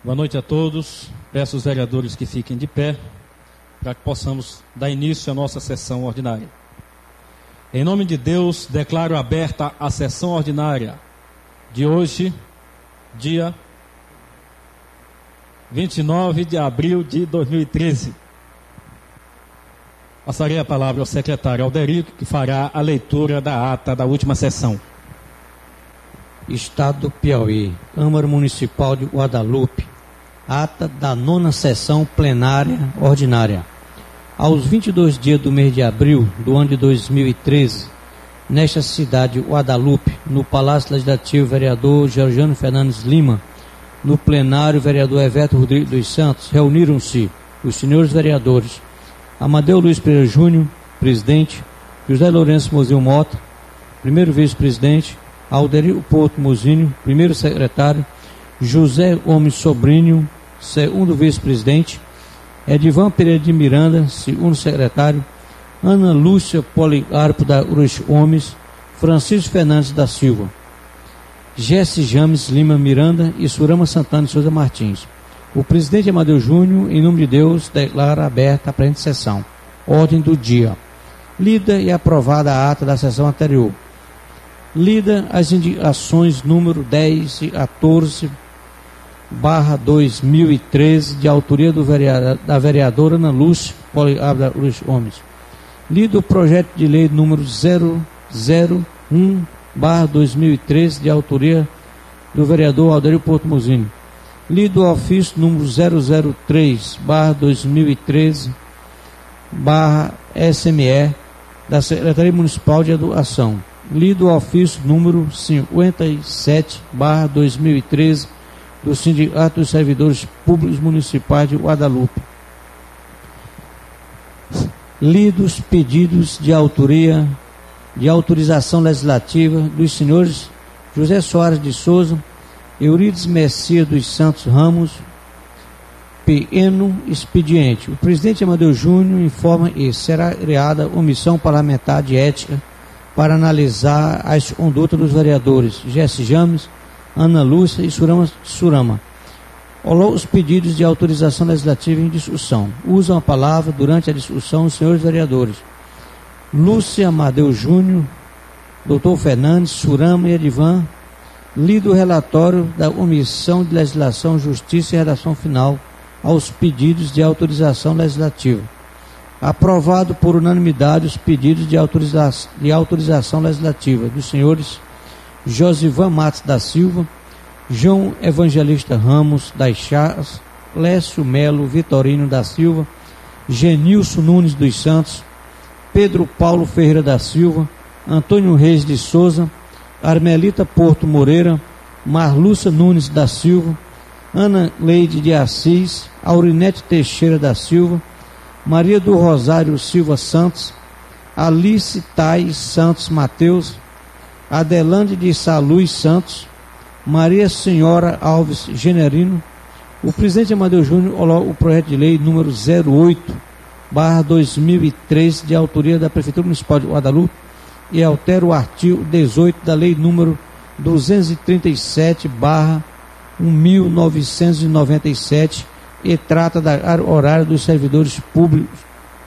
Boa noite a todos. Peço aos vereadores que fiquem de pé para que possamos dar início à nossa sessão ordinária. Em nome de Deus, declaro aberta a sessão ordinária de hoje, dia 29 de abril de 2013. Passarei a palavra ao secretário Alderico, que fará a leitura da ata da última sessão. Estado do Piauí, Câmara Municipal de Guadalupe, ata da 9ª sessão plenária ordinária. Aos 22 dias do mês de abril do ano de 2013, nesta cidade de Guadalupe, no Palácio Legislativo, vereador Georgiano Fernandes Lima, no plenário, vereador Everto Rodrigues dos Santos, reuniram-se os senhores vereadores Amadeu Luiz Pereira Júnior, presidente, José Lourenço Mozinho Mota, primeiro vice-presidente, Alderico Porto Mozinho, primeiro secretário, José Gomes Sobrinho, segundo vice-presidente, Edivan Pereira de Miranda, segundo secretário, Ana Lúcia Policarpo da Urus Gomes, Francisco Fernandes da Silva, Jesse James Lima Miranda e Surama Santana de Souza Martins. O presidente Amadeu Júnior, em nome de Deus, declara aberta a presente sessão. Ordem do dia. Lida e aprovada a ata da sessão anterior. Lida as indicações número 10 e 14/2013, de autoria da vereadora Ana Lúcia Policarpo da Urus Gomes. Lido o projeto de lei número 001/2013, de autoria do vereador Alderico Porto Mozinho. Lido o ofício número 003/2013/SME da Secretaria Municipal de Educação. Lido o ofício número 57/2013 do Sindicato dos Servidores Públicos Municipais de Guadalupe. Lidos pedidos de autorização legislativa dos senhores José Soares de Souza, Eurides Messias dos Santos Ramos, pequeno expediente. O presidente Amadeu Júnior informa que será criada comissão parlamentar de ética para analisar as condutas dos vereadores Jesse James, Ana Lúcia e Surama. Olá os pedidos de autorização legislativa em discussão. Usam a palavra durante a discussão os senhores vereadores Lúcia Amadeu Júnior, Dr. Fernandes, Surama e Edivan. Lido o relatório da Comissão de Legislação, Justiça e Redação Final aos pedidos de autorização legislativa. Aprovado por unanimidade os pedidos de autorização legislativa dos senhores Josivan Matos da Silva, João Evangelista Ramos das Chagas, Lécio Melo Vitorino da Silva, Genilson Nunes dos Santos, Pedro Paulo Ferreira da Silva, Antônio Reis de Souza, Armelita Porto Moreira, Marlúcia Nunes da Silva, Ana Leide de Assis, Aurinete Teixeira da Silva, Maria do Rosário Silva Santos, Alice Tais Santos Mateus, Adelande de Saluz Santos, Maria Senhora Alves Generino. O presidente Amadeu Júnior coloca o projeto de lei número 08/2013, de autoria da Prefeitura Municipal de Guadalupe, e altera o artigo 18 da lei número 237/1997 e trata da horária dos servidores públicos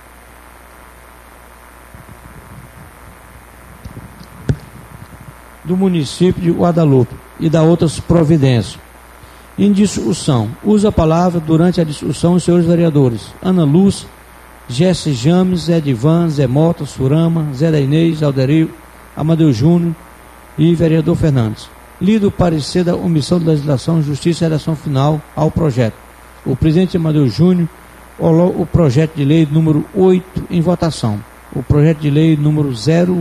do município de Guadalupe e da outras providências. Em discussão, usa a palavra durante a discussão os senhores vereadores Ana Lúcia, Jesse James, Edivan, Zé Mota, Surama, Zé da Inês, Alderico, Amadeu Júnior e vereador Fernandes. Lido o parecer da Comissão de Legislação, Justiça e Redação Final ao projeto. O presidente Amadeu Júnior coloca o projeto de lei número 8 em votação. O projeto de lei número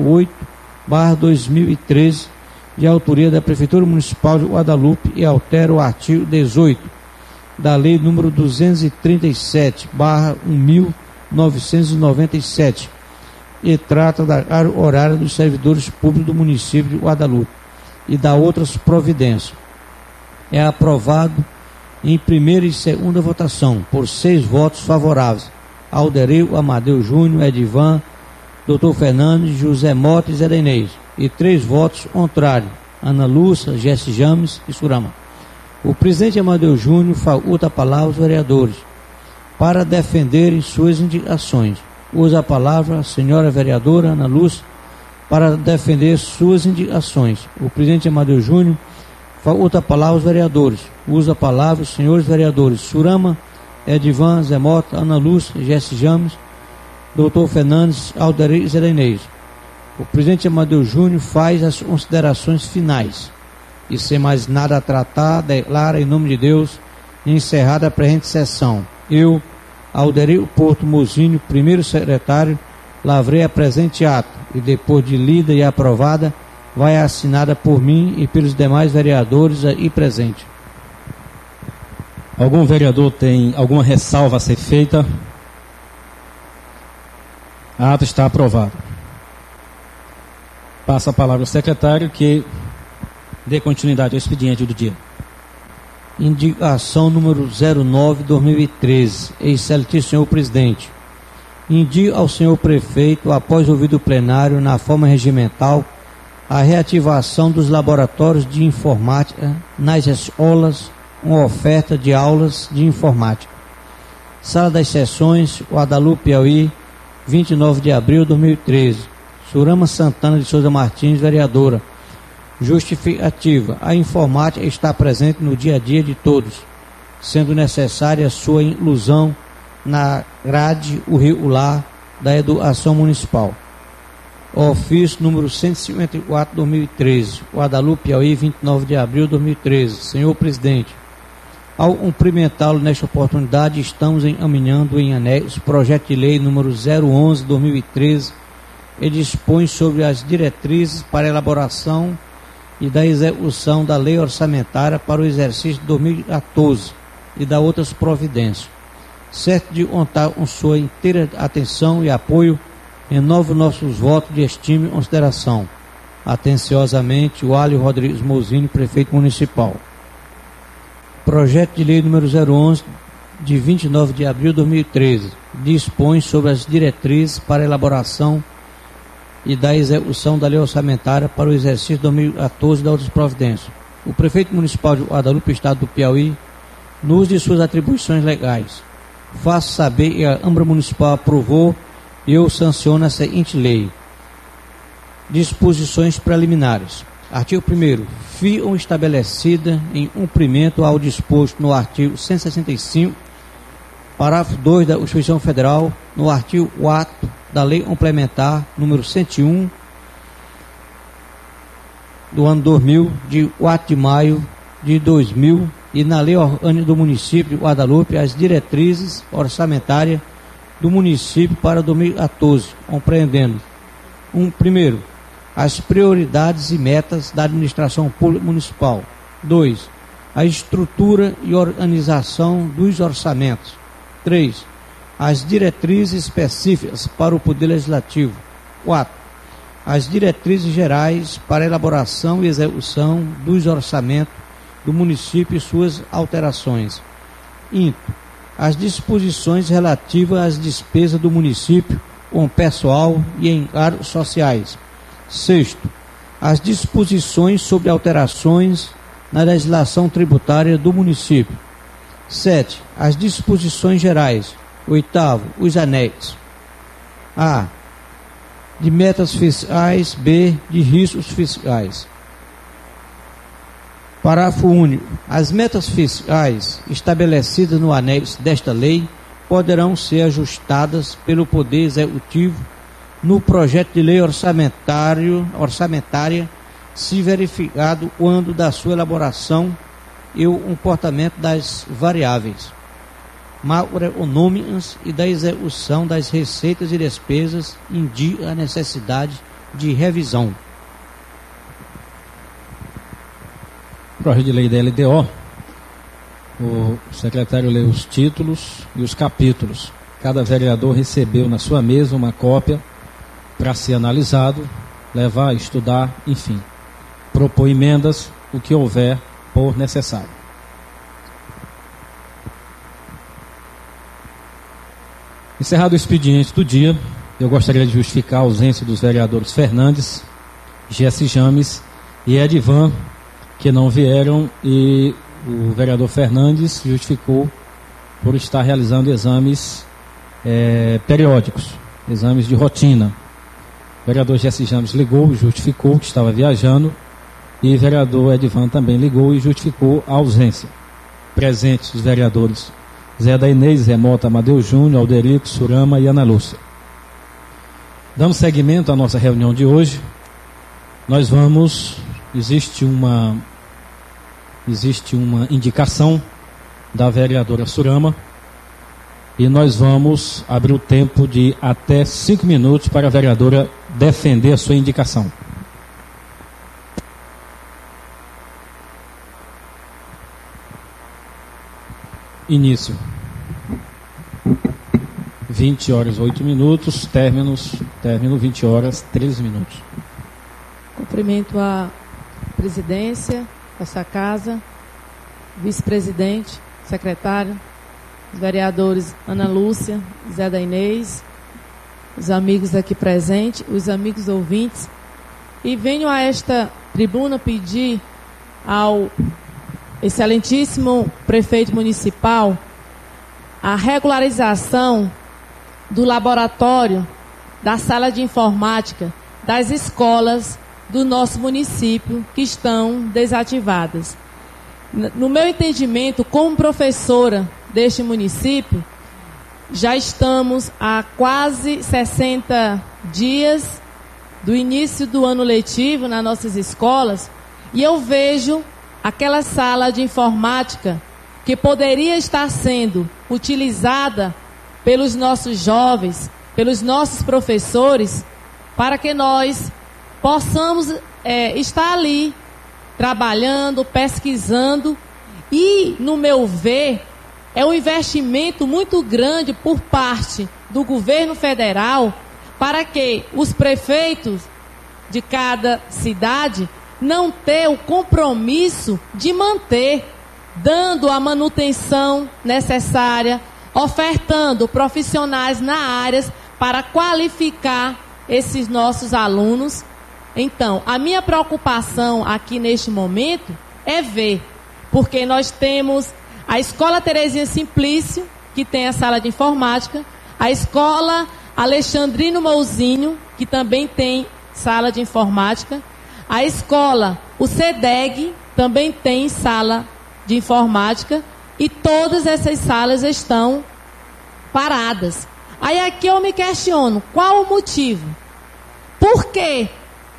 08/2013, de autoria da Prefeitura Municipal de Guadalupe, e altera o artigo 18 da lei número 237/1997 e trata da horária dos servidores públicos do município de Guadalupe e da outras providências. É aprovado em primeira e segunda votação por 6 votos favoráveis: Alderico, Amadeu Júnior, Edivan, Dr. Fernandes, José Mota e Zé da Inês, e 3 votos contrários: Ana Lúcia, Jesse James e Surama. O presidente Amadeu Júnior faculta a palavra aos vereadores para defenderem suas indicações. Usa a palavra a senhora vereadora Ana Lúcia para defender suas indicações. O presidente Amadeu Júnior faculta a palavra aos vereadores. Usa a palavra os senhores vereadores Surama, Edivan, Zé Mota, Ana Lúcia, Jesse James, Dr. Fernandes, Alderir e Zé Inês. O presidente Amadeu Júnior faz as considerações finais. E sem mais nada a tratar, declara em nome de Deus encerrada a presente sessão. Eu, Alderir Porto Mozinho, primeiro secretário, lavrei a presente ato e depois de lida e aprovada, vai assinada por mim e pelos demais vereadores aí presentes. Algum vereador tem alguma ressalva a ser feita? A ata está aprovada. Passa a palavra ao secretário que dê continuidade ao expediente do dia. Indicação número 09/2013. Excelentíssimo senhor presidente. Indico ao senhor prefeito, após ouvido o plenário, na forma regimental, a reativação dos laboratórios de informática nas escolas, uma oferta de aulas de informática. Sala das Sessões, Guadalupe, Piauí, 29 de abril de 2013. Surama Santana de Souza Martins, vereadora. Justificativa. A informática está presente no dia a dia de todos, sendo necessária a sua inclusão na grade curricular da educação municipal. Ofício número 154/2013, Guadalupe, Piauí, 29 de abril de 2013. Senhor presidente, ao cumprimentá-lo nesta oportunidade, estamos encaminhando em anexo o projeto de lei número 011/2013 e dispõe sobre as diretrizes para a elaboração e da execução da lei orçamentária para o exercício de 2014 e da outras providências. Certo de contar com sua inteira atenção e apoio, renovo nossos votos de estima e consideração. Atenciosamente, o Alio Rodrigues Mozinho, prefeito municipal. Projeto de lei número 011, de 29 de abril de 2013, dispõe sobre as diretrizes para a elaboração e da execução da lei orçamentária para o exercício de 2014 e da outras providências. O prefeito municipal de Guadalupe, estado do Piauí, no uso de suas atribuições legais, faço saber que a Câmara Municipal aprovou e eu sanciono a seguinte lei. Disposições preliminares. Artigo 1º. Ficam estabelecida em cumprimento ao disposto no artigo 165, parágrafo 2 da Constituição Federal, no artigo 4 da Lei Complementar número 101 do ano 2000, de 4 de maio de 2000, e na Lei Orgânica do Município de Guadalupe, as diretrizes orçamentárias do município para 2014, compreendendo: primeiro, as prioridades e metas da administração pública municipal. 2. A estrutura e organização dos orçamentos. 3. As diretrizes específicas para o Poder Legislativo. 4. As diretrizes gerais para a elaboração e execução dos orçamentos do município e suas alterações. 5. As disposições relativas às despesas do município com pessoal e encargos sociais. 6. As disposições sobre alterações na legislação tributária do município. 7. As disposições gerais. 8. Os anexos. A. De metas fiscais. B. De riscos fiscais. Parágrafo único. As metas fiscais estabelecidas no anexo desta lei poderão ser ajustadas pelo Poder Executivo no projeto de lei orçamentária, se verificado quando da sua elaboração e o comportamento das variáveis macroeconômicas e da execução das receitas e despesas indica a necessidade de revisão. Projeto de lei da LDO. O secretário leu os títulos e os capítulos. Cada vereador recebeu na sua mesa uma cópia para ser analisado, levar, estudar, enfim, propor emendas, o que houver por necessário. Encerrado o expediente do dia, eu gostaria de justificar a ausência dos vereadores Fernandes, Jesse James e Edivan, que não vieram, e o vereador Fernandes justificou por estar realizando exames periódicos, exames de rotina. O vereador Jesse James ligou e justificou que estava viajando, e o vereador Edivan também ligou e justificou a ausência. Presentes os vereadores Zé da Inês, Zé Mota, Amadeu Júnior, Alderico, Surama e Ana Lúcia. Dando seguimento à nossa reunião de hoje, existe uma indicação da vereadora Surama, e nós vamos abrir o tempo de até 5 minutos para a vereadora defender a sua indicação. Início. 20 horas 8 minutos, término 20 horas 13 minutos. Cumprimento a presidência dessa casa, vice-presidente, secretário, os vereadores Ana Lúcia, Zé da Inês, os amigos aqui presentes, os amigos ouvintes, e venho a esta tribuna pedir ao excelentíssimo prefeito municipal a regularização do laboratório, da sala de informática, das escolas do nosso município que estão desativadas. No meu entendimento, como professora deste município, já estamos há quase 60 dias do início do ano letivo nas nossas escolas, e eu vejo aquela sala de informática que poderia estar sendo utilizada pelos nossos jovens, pelos nossos professores, para que nós possamos estar ali trabalhando, pesquisando, e, no meu ver, é um investimento muito grande por parte do governo federal para que os prefeitos de cada cidade não ter o compromisso de manter, dando a manutenção necessária, ofertando profissionais na área para qualificar esses nossos alunos. Então, a minha preocupação aqui neste momento é ver, porque nós temos a Escola Terezinha Simplício, que tem a sala de informática, a Escola Alexandrino Mouzinho, que também tem sala de informática, a escola, o CEDEG, também tem sala de informática, e todas essas salas estão paradas. Aí aqui eu me questiono, qual o motivo? Por quê?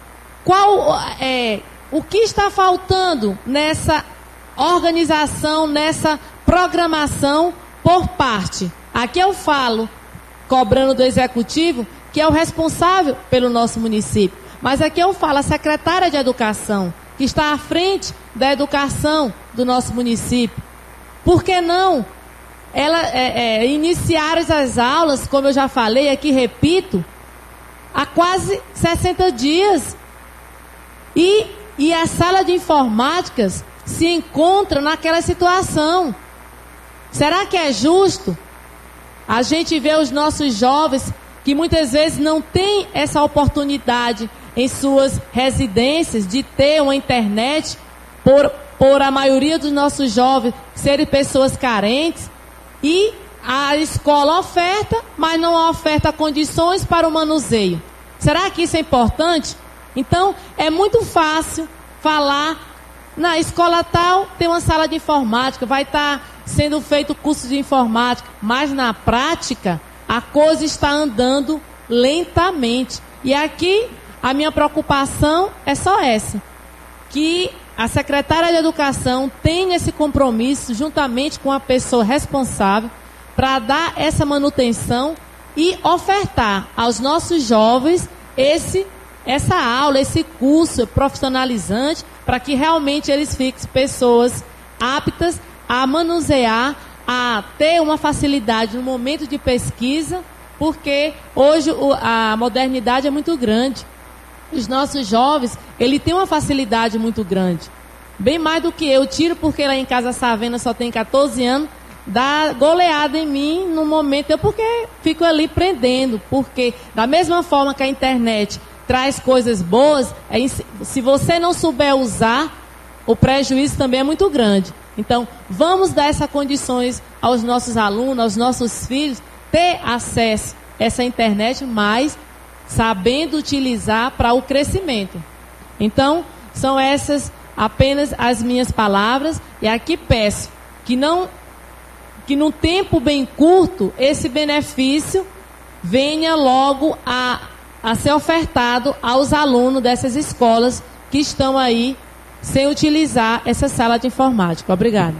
O que está faltando nessa organização, nessa programação por parte? Aqui eu falo, cobrando do executivo, que é o responsável pelo nosso município. Mas aqui eu falo a secretária de Educação, que está à frente da educação do nosso município. Por que não iniciar as aulas, como eu já falei aqui, repito, há quase 60 dias? E a sala de informáticas se encontra naquela situação. Será que é justo a gente ver os nossos jovens que muitas vezes não têm essa oportunidade em suas residências de ter uma internet, por a maioria dos nossos jovens serem pessoas carentes, e a escola oferta, mas não oferta condições para o manuseio? Será que isso é importante? Então, é muito fácil falar, na escola tal tem uma sala de informática, vai estar sendo feito curso de informática, mas na prática a coisa está andando lentamente. E aqui a minha preocupação é só essa, que a secretária de Educação tenha esse compromisso juntamente com a pessoa responsável para dar essa manutenção e ofertar aos nossos jovens essa aula, esse curso profissionalizante, para que realmente eles fiquem pessoas aptas a manusear, a ter uma facilidade no momento de pesquisa, porque hoje a modernidade é muito grande. Os nossos jovens, ele tem uma facilidade muito grande. Bem mais do que eu tiro, porque lá em casa a Savena só tem 14 anos, dá goleada em mim no momento, porque fico ali prendendo, porque da mesma forma que a internet traz coisas boas, se você não souber usar, o prejuízo também é muito grande. Então, vamos dar essas condições aos nossos alunos, aos nossos filhos, ter acesso a essa internet, mas sabendo utilizar para o crescimento. Então, são essas apenas as minhas palavras, e aqui peço que num tempo bem curto, esse benefício venha logo a ser ofertado aos alunos dessas escolas que estão aí sem utilizar essa sala de informática. Obrigada.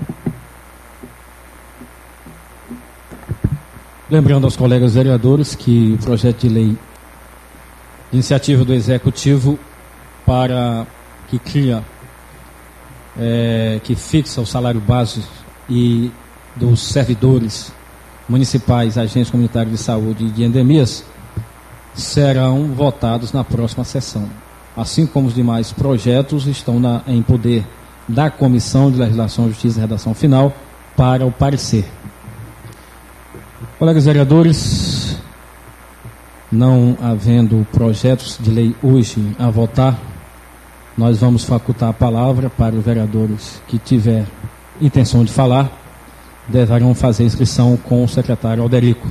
Lembrando aos colegas vereadores que o projeto de lei de iniciativa do Executivo que fixa o salário base e dos servidores municipais, agentes comunitários de saúde e de endemias, serão votados na próxima sessão. Assim como os demais projetos estão em poder da Comissão de Legislação, Justiça e Redação Final para o parecer. Colegas vereadores, não havendo projetos de lei hoje a votar, nós vamos facultar a palavra para os vereadores que tiver intenção de falar, deverão fazer inscrição com o secretário Alderico.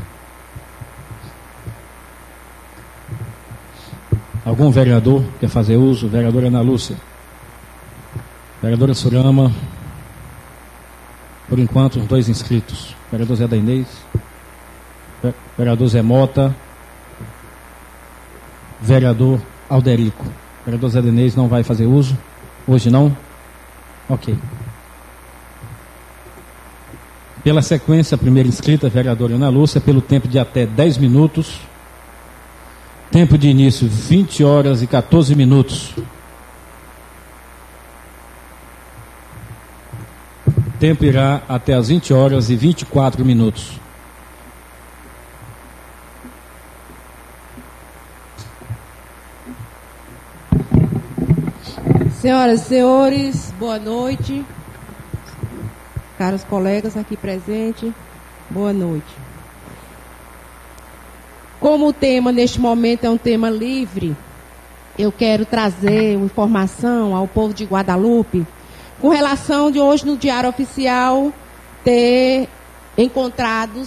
Algum vereador quer fazer uso? Vereadora Ana Lúcia. Vereadora Surama. Por enquanto, os 2 inscritos. Vereador Zé da Inês. Vereador Zé Mota. Vereador Alderico. Vereador Zé da Inês não vai fazer uso? Hoje não? Ok. Pela sequência, a primeira inscrita, vereadora Ana Lúcia, pelo tempo de até 10 minutos. Tempo de início, 20 horas e 14 minutos. Tempo irá até as 20 horas e 24 minutos. Senhoras e senhores, boa noite. Caros colegas aqui presentes, boa noite. Como o tema neste momento é um tema livre, eu quero trazer uma informação ao povo de Guadalupe com relação de hoje no Diário Oficial ter encontrado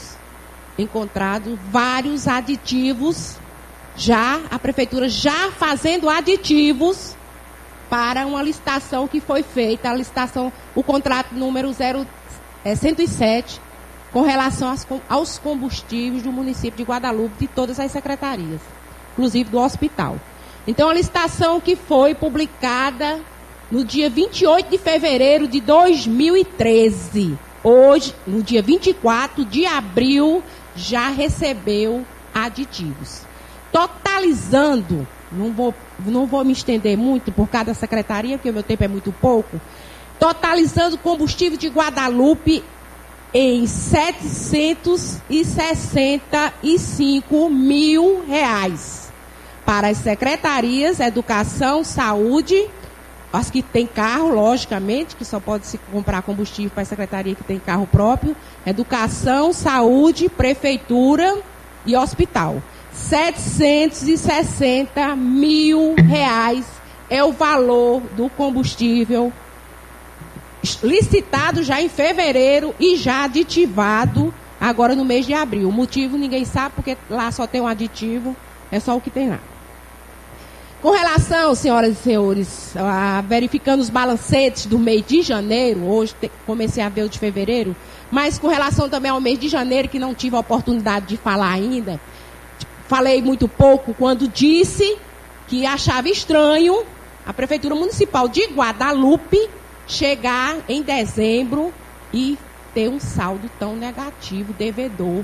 vários aditivos, a prefeitura já fazendo aditivos para uma licitação que foi feita, a licitação, o contrato número 107, com relação aos combustíveis do município de Guadalupe, de todas as secretarias, inclusive do hospital. Então, a licitação que foi publicada no dia 28 de fevereiro de 2013, hoje, no dia 24 de abril, já recebeu aditivos. Totalizando, não vou me estender muito por cada secretaria, porque o meu tempo é muito pouco, totalizando combustível de Guadalupe em R$765 mil para as secretarias, Educação, Saúde, as que tem carro, logicamente, que só pode se comprar combustível para a secretaria que tem carro próprio, Educação, Saúde, Prefeitura e Hospital. R$760 mil é o valor do combustível licitado já em fevereiro e já aditivado agora no mês de abril. O motivo ninguém sabe, porque lá só tem um aditivo, é só o que tem lá. Com relação, senhoras e senhores, verificando os balancetes do mês de janeiro, hoje comecei a ver o de fevereiro, mas com relação também ao mês de janeiro, que não tive a oportunidade de falar ainda, falei muito pouco quando disse que achava estranho a Prefeitura Municipal de Guadalupe chegar em dezembro e ter um saldo tão negativo, devedor.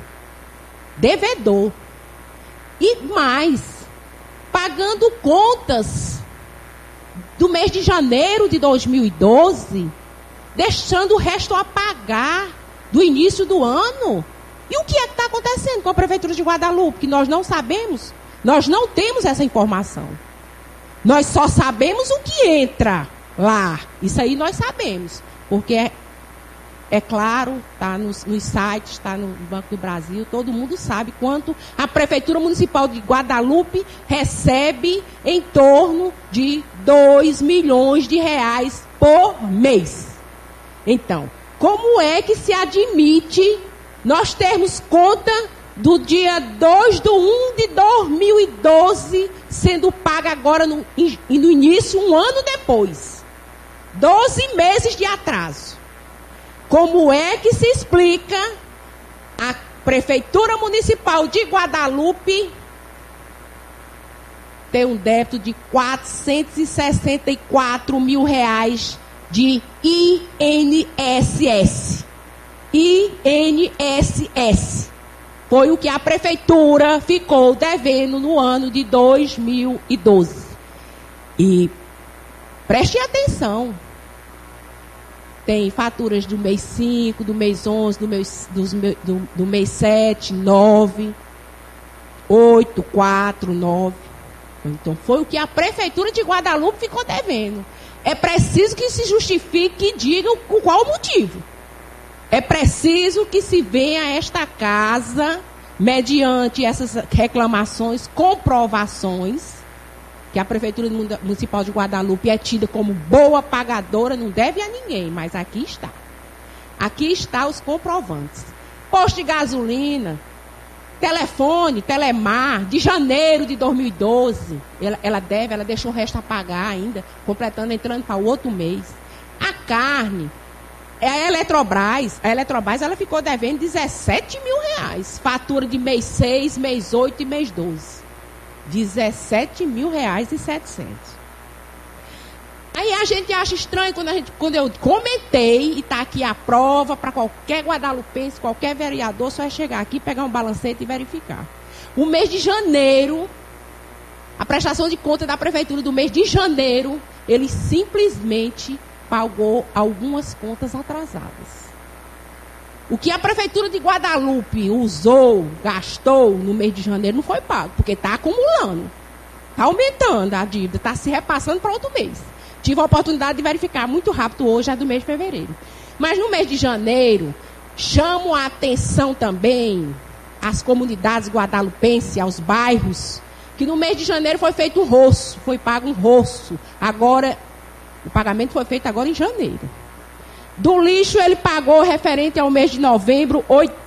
E mais, pagando contas do mês de janeiro de 2012, deixando o resto a pagar do início do ano. E o que é que está acontecendo com a Prefeitura de Guadalupe? Que nós não sabemos, nós não temos essa informação. Nós só sabemos o que entra lá. Isso aí nós sabemos, porque é claro, está nos sites, está no Banco do Brasil, todo mundo sabe quanto a Prefeitura Municipal de Guadalupe recebe em torno de R$2 milhões por mês. Então, Como é que se admite nós termos conta do dia 2/1/2012 sendo paga agora no início, um ano depois? 12 meses de atraso. Como é que se explica a Prefeitura Municipal de Guadalupe ter um débito de R$464 mil de INSS? INSS. Foi o que a Prefeitura ficou devendo no ano de 2012. E preste atenção. Tem faturas do mês 5, do mês 11, do mês 7, 9, 8, 4, 9. Então, foi o que a Prefeitura de Guadalupe ficou devendo. É preciso que se justifique e diga qual o motivo. É preciso que se venha a esta casa, mediante essas reclamações, comprovações, que a Prefeitura Municipal de Guadalupe é tida como boa pagadora, não deve a ninguém, mas aqui está. Aqui estão os comprovantes. Posto de gasolina, telefone, Telemar, de janeiro de 2012, ela deixou o resto a pagar ainda, entrando para o outro mês. A carne, a Eletrobras ela ficou devendo R$17 mil. Fatura de mês 6, mês 8 e mês 12. R$17,700 mil. Aí a gente acha estranho quando eu comentei, e está aqui a prova para qualquer guadalupense, qualquer vereador, só é chegar aqui, pegar um balancete e verificar. O mês de janeiro, a prestação de conta da Prefeitura do mês de janeiro, ele simplesmente pagou algumas contas atrasadas. O que a Prefeitura de Guadalupe usou, gastou no mês de janeiro não foi pago, porque está acumulando. Está aumentando a dívida, está se repassando para outro mês. Tive a oportunidade de verificar muito rápido hoje, a do mês de fevereiro. Mas no mês de janeiro, chamo a atenção também às comunidades guadalupenses, aos bairros, que no mês de janeiro foi feito um roço, foi pago um roço. Agora, o pagamento foi feito agora em janeiro. Do lixo, ele pagou, referente ao mês de novembro,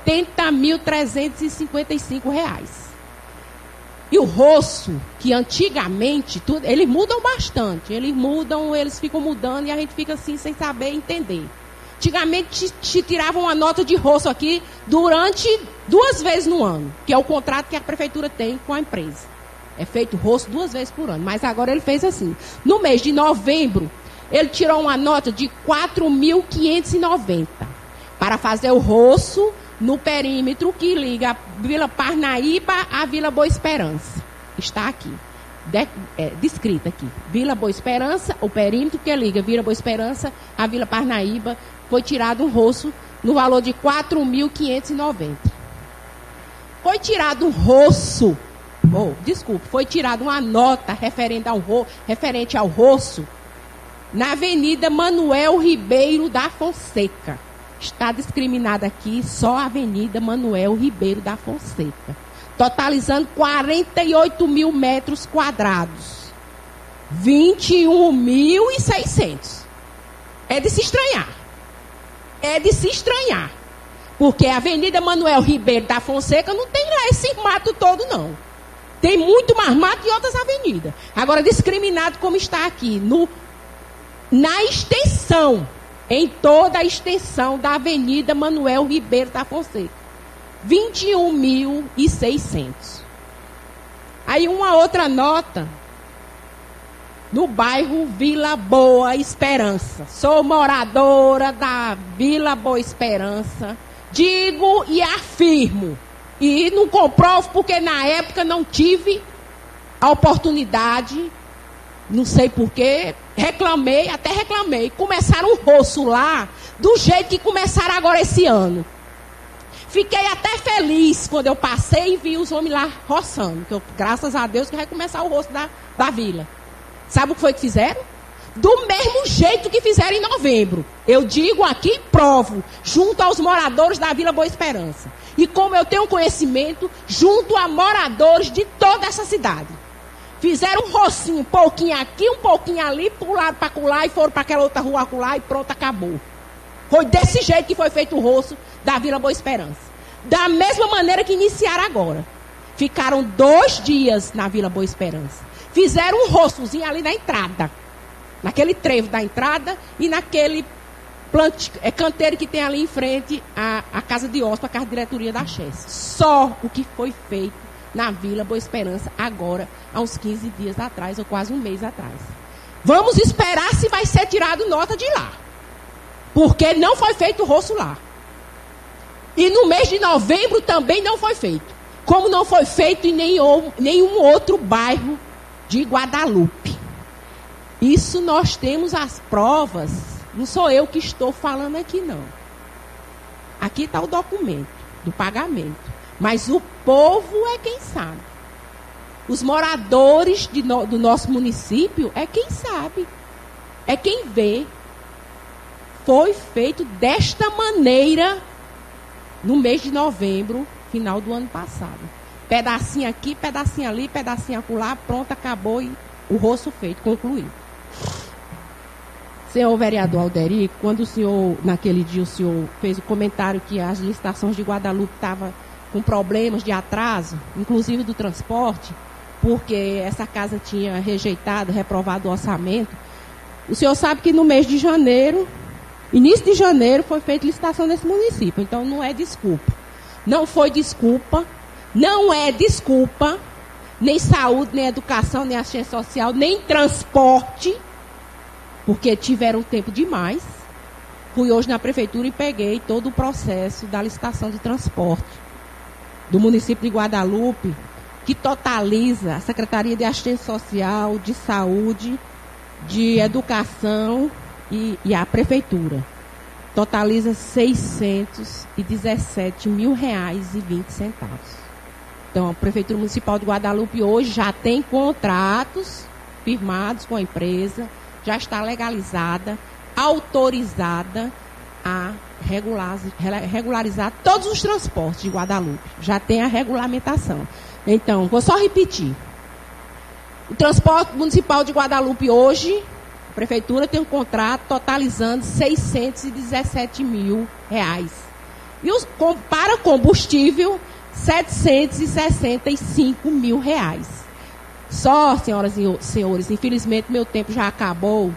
R$80.355. E o roço, que antigamente, eles mudam bastante. Eles ficam mudando e a gente fica assim, sem saber entender. Antigamente, te tiravam uma nota de roço aqui durante 2 vezes no ano, que é o contrato que a Prefeitura tem com a empresa. É feito roço 2 vezes por ano, mas agora ele fez assim. No mês de novembro, ele tirou uma nota de R$4.590 para fazer o roço no perímetro que liga a Vila Parnaíba à Vila Boa Esperança. Está aqui, descrito aqui. Vila Boa Esperança, o perímetro que liga Vila Boa Esperança à Vila Parnaíba, foi tirado um roço no valor de R$4.590. Foi tirado um roço, foi tirada uma nota referente ao roço na Avenida Manuel Ribeiro da Fonseca. Está discriminada aqui só a Avenida Manuel Ribeiro da Fonseca. Totalizando 48 mil metros quadrados. 21.600. É de se estranhar. Porque a Avenida Manuel Ribeiro da Fonseca não tem lá esse mato todo, não. Tem muito mais mato em outras avenidas. Agora, discriminado como está aqui, na extensão, em toda a extensão da Avenida Manuel Ribeiro da Fonseca. 21.600. Aí uma outra nota, no bairro Vila Boa Esperança. Sou moradora da Vila Boa Esperança. Digo e afirmo. E não comprovo porque na época não tive a oportunidade. Não sei porquê, até reclamei. Começaram o roço lá, do jeito que começaram agora esse ano. Fiquei até feliz quando eu passei e vi os homens lá roçando. Graças a Deus que vai começar o roço da vila. Sabe o que foi que fizeram? Do mesmo jeito que fizeram em novembro. Eu digo aqui e provo, junto aos moradores da Vila Boa Esperança. E como eu tenho conhecimento, junto a moradores de toda essa cidade. Fizeram um rocinho, um pouquinho aqui, um pouquinho ali, pularam para colar e foram para aquela outra rua colar e pronto, acabou. Foi desse jeito que foi feito o roço da Vila Boa Esperança. Da mesma maneira que iniciaram agora. Ficaram 2 dias na Vila Boa Esperança. Fizeram um roçozinho ali na entrada. Naquele trevo da entrada e naquele canteiro que tem ali em frente à Casa de Hóspede, a Casa de Diretoria da Chess. Só o que foi feito na Vila Boa Esperança agora, há uns 15 dias atrás, ou quase um mês atrás. Vamos esperar se vai ser tirado nota de lá. Porque não foi feito o roço lá. E no mês de novembro também não foi feito. Como não foi feito em nenhum outro bairro de Guadalupe. Isso nós temos as provas. Não sou eu que estou falando aqui, não. Aqui está o documento do pagamento. Mas o povo é quem sabe. Os moradores do nosso município é quem sabe. É quem vê. Foi feito desta maneira no mês de novembro, final do ano passado. Pedacinho aqui, pedacinho ali, pedacinho acolá, pronto, acabou e o roço feito, concluído. Senhor vereador Alderico, quando o senhor, naquele dia, o senhor fez o comentário que as licitações de Guadalupe estavam com problemas de atraso, inclusive do transporte, porque essa casa tinha rejeitado, reprovado o orçamento. O senhor sabe que no mês de janeiro, início de janeiro, foi feita licitação nesse município. Então não é desculpa. Não foi desculpa. Não é desculpa. Nem saúde, nem educação, nem assistência social, nem transporte. Porque tiveram tempo demais. Fui hoje na prefeitura e peguei todo o processo da licitação de transporte do município de Guadalupe, que totaliza a Secretaria de Assistência Social, de Saúde, de Educação e a prefeitura. Totaliza R$617 mil e 20 centavos. Então, a Prefeitura Municipal de Guadalupe hoje já tem contratos firmados com a empresa, já está legalizada, autorizada a regularizar todos os transportes de Guadalupe. Já tem a regulamentação. Então, vou só repetir. O transporte municipal de Guadalupe hoje, a prefeitura tem um contrato totalizando R$617 mil. E para combustível, R$765 mil. Só, senhoras e senhores, infelizmente meu tempo já acabou.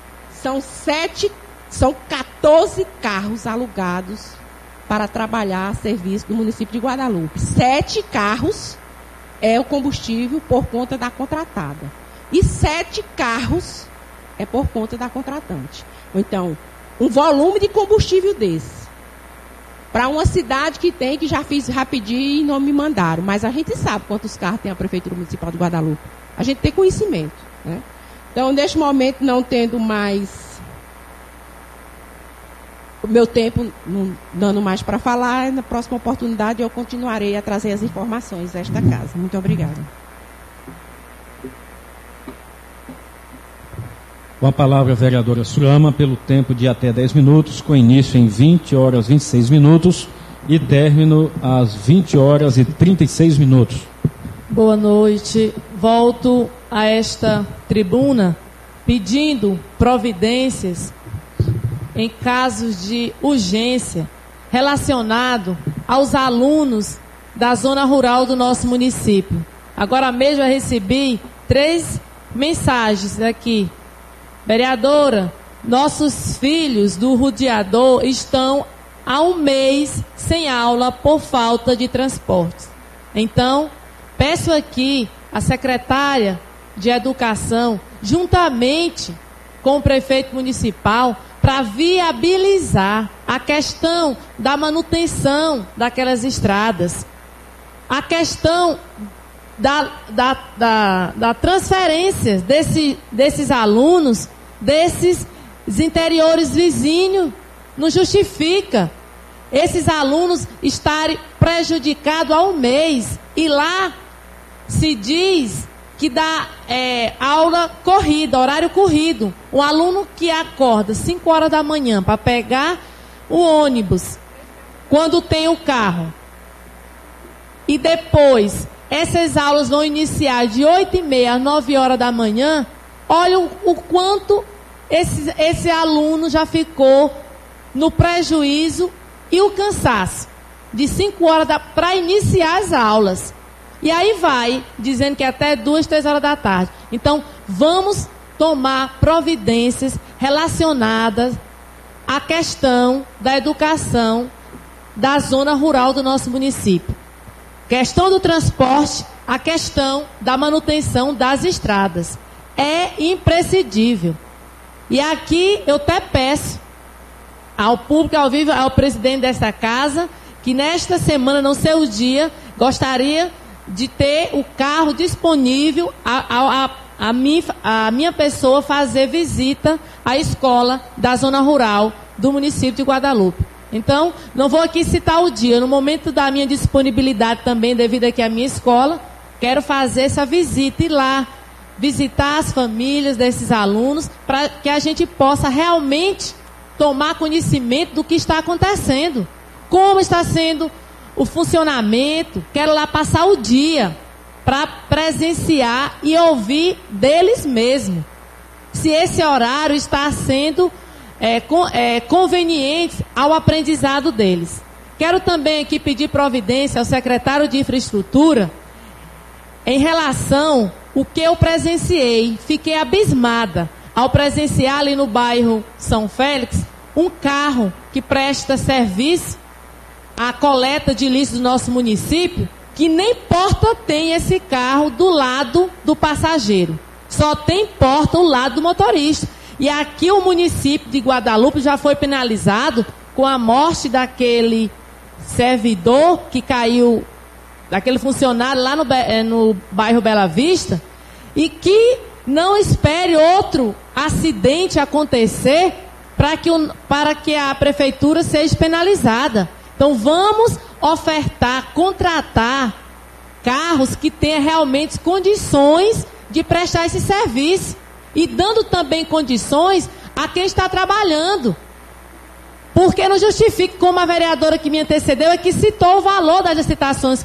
São 14 carros alugados para trabalhar a serviço do município de Guadalupe. 7 carros é o combustível por conta da contratada. E 7 carros é por conta da contratante. Então, um volume de combustível desse, para uma cidade que já fiz rapidinho e não me mandaram, mas a gente sabe quantos carros tem a Prefeitura Municipal de Guadalupe. A gente tem conhecimento, né? Então, neste momento, não tendo mais o meu tempo, não dando mais para falar, na próxima oportunidade eu continuarei a trazer as informações desta casa. Muito obrigada. Com a palavra a vereadora Surama, pelo tempo de até 10 minutos, com início em 20h26 e término às 20h36. Boa noite. Volto a esta tribuna pedindo providências em casos de urgência relacionado aos alunos da zona rural do nosso município. Agora mesmo eu recebi 3 mensagens aqui. Vereadora, nossos filhos do rodeador estão há um mês sem aula por falta de transportes. Então, peço aqui à secretária de Educação, juntamente com o prefeito municipal, para viabilizar a questão da manutenção daquelas estradas, a questão da transferência desses alunos, desses interiores vizinhos. Não justifica esses alunos estarem prejudicados há um mês e lá se diz que dá aula corrida, horário corrido. O aluno que acorda 5 horas da manhã para pegar o ônibus, quando tem o carro, e depois essas aulas vão iniciar de 8h30 às 9 horas da manhã, olha o quanto esse aluno já ficou no prejuízo e o cansaço de 5 horas para iniciar as aulas. E aí vai dizendo que até 2, 3 horas da tarde. Então, vamos tomar providências relacionadas à questão da educação da zona rural do nosso município. Questão do transporte, a questão da manutenção das estradas. É imprescindível. E aqui eu até peço ao público, ao vivo, ao presidente desta casa, que nesta semana, não sei o dia, gostaria de ter o carro disponível a minha pessoa fazer visita à escola da zona rural do município de Guadalupe. Então, não vou aqui citar o dia. No momento da minha disponibilidade também, devido aqui à minha escola, quero fazer essa visita, ir lá, visitar as famílias desses alunos, para que a gente possa realmente tomar conhecimento do que está acontecendo. Como está sendo o funcionamento. Quero lá passar o dia para presenciar e ouvir deles mesmos. Se esse horário está sendo conveniente ao aprendizado deles. Quero também aqui pedir providência ao secretário de Infraestrutura em relação ao que eu presenciei. Fiquei abismada ao presenciar ali no bairro São Félix um carro que presta serviço à coleta de lixo do nosso município, que nem porta tem esse carro do lado do passageiro. Só tem porta o lado do motorista. E aqui o município de Guadalupe já foi penalizado com a morte daquele servidor que caiu, daquele funcionário lá no bairro Bela Vista, e que não espere outro acidente acontecer para que a prefeitura seja penalizada. Então vamos ofertar, contratar carros que tenham realmente condições de prestar esse serviço. E dando também condições a quem está trabalhando. Porque não justifica, como a vereadora que me antecedeu, é que citou o valor das licitações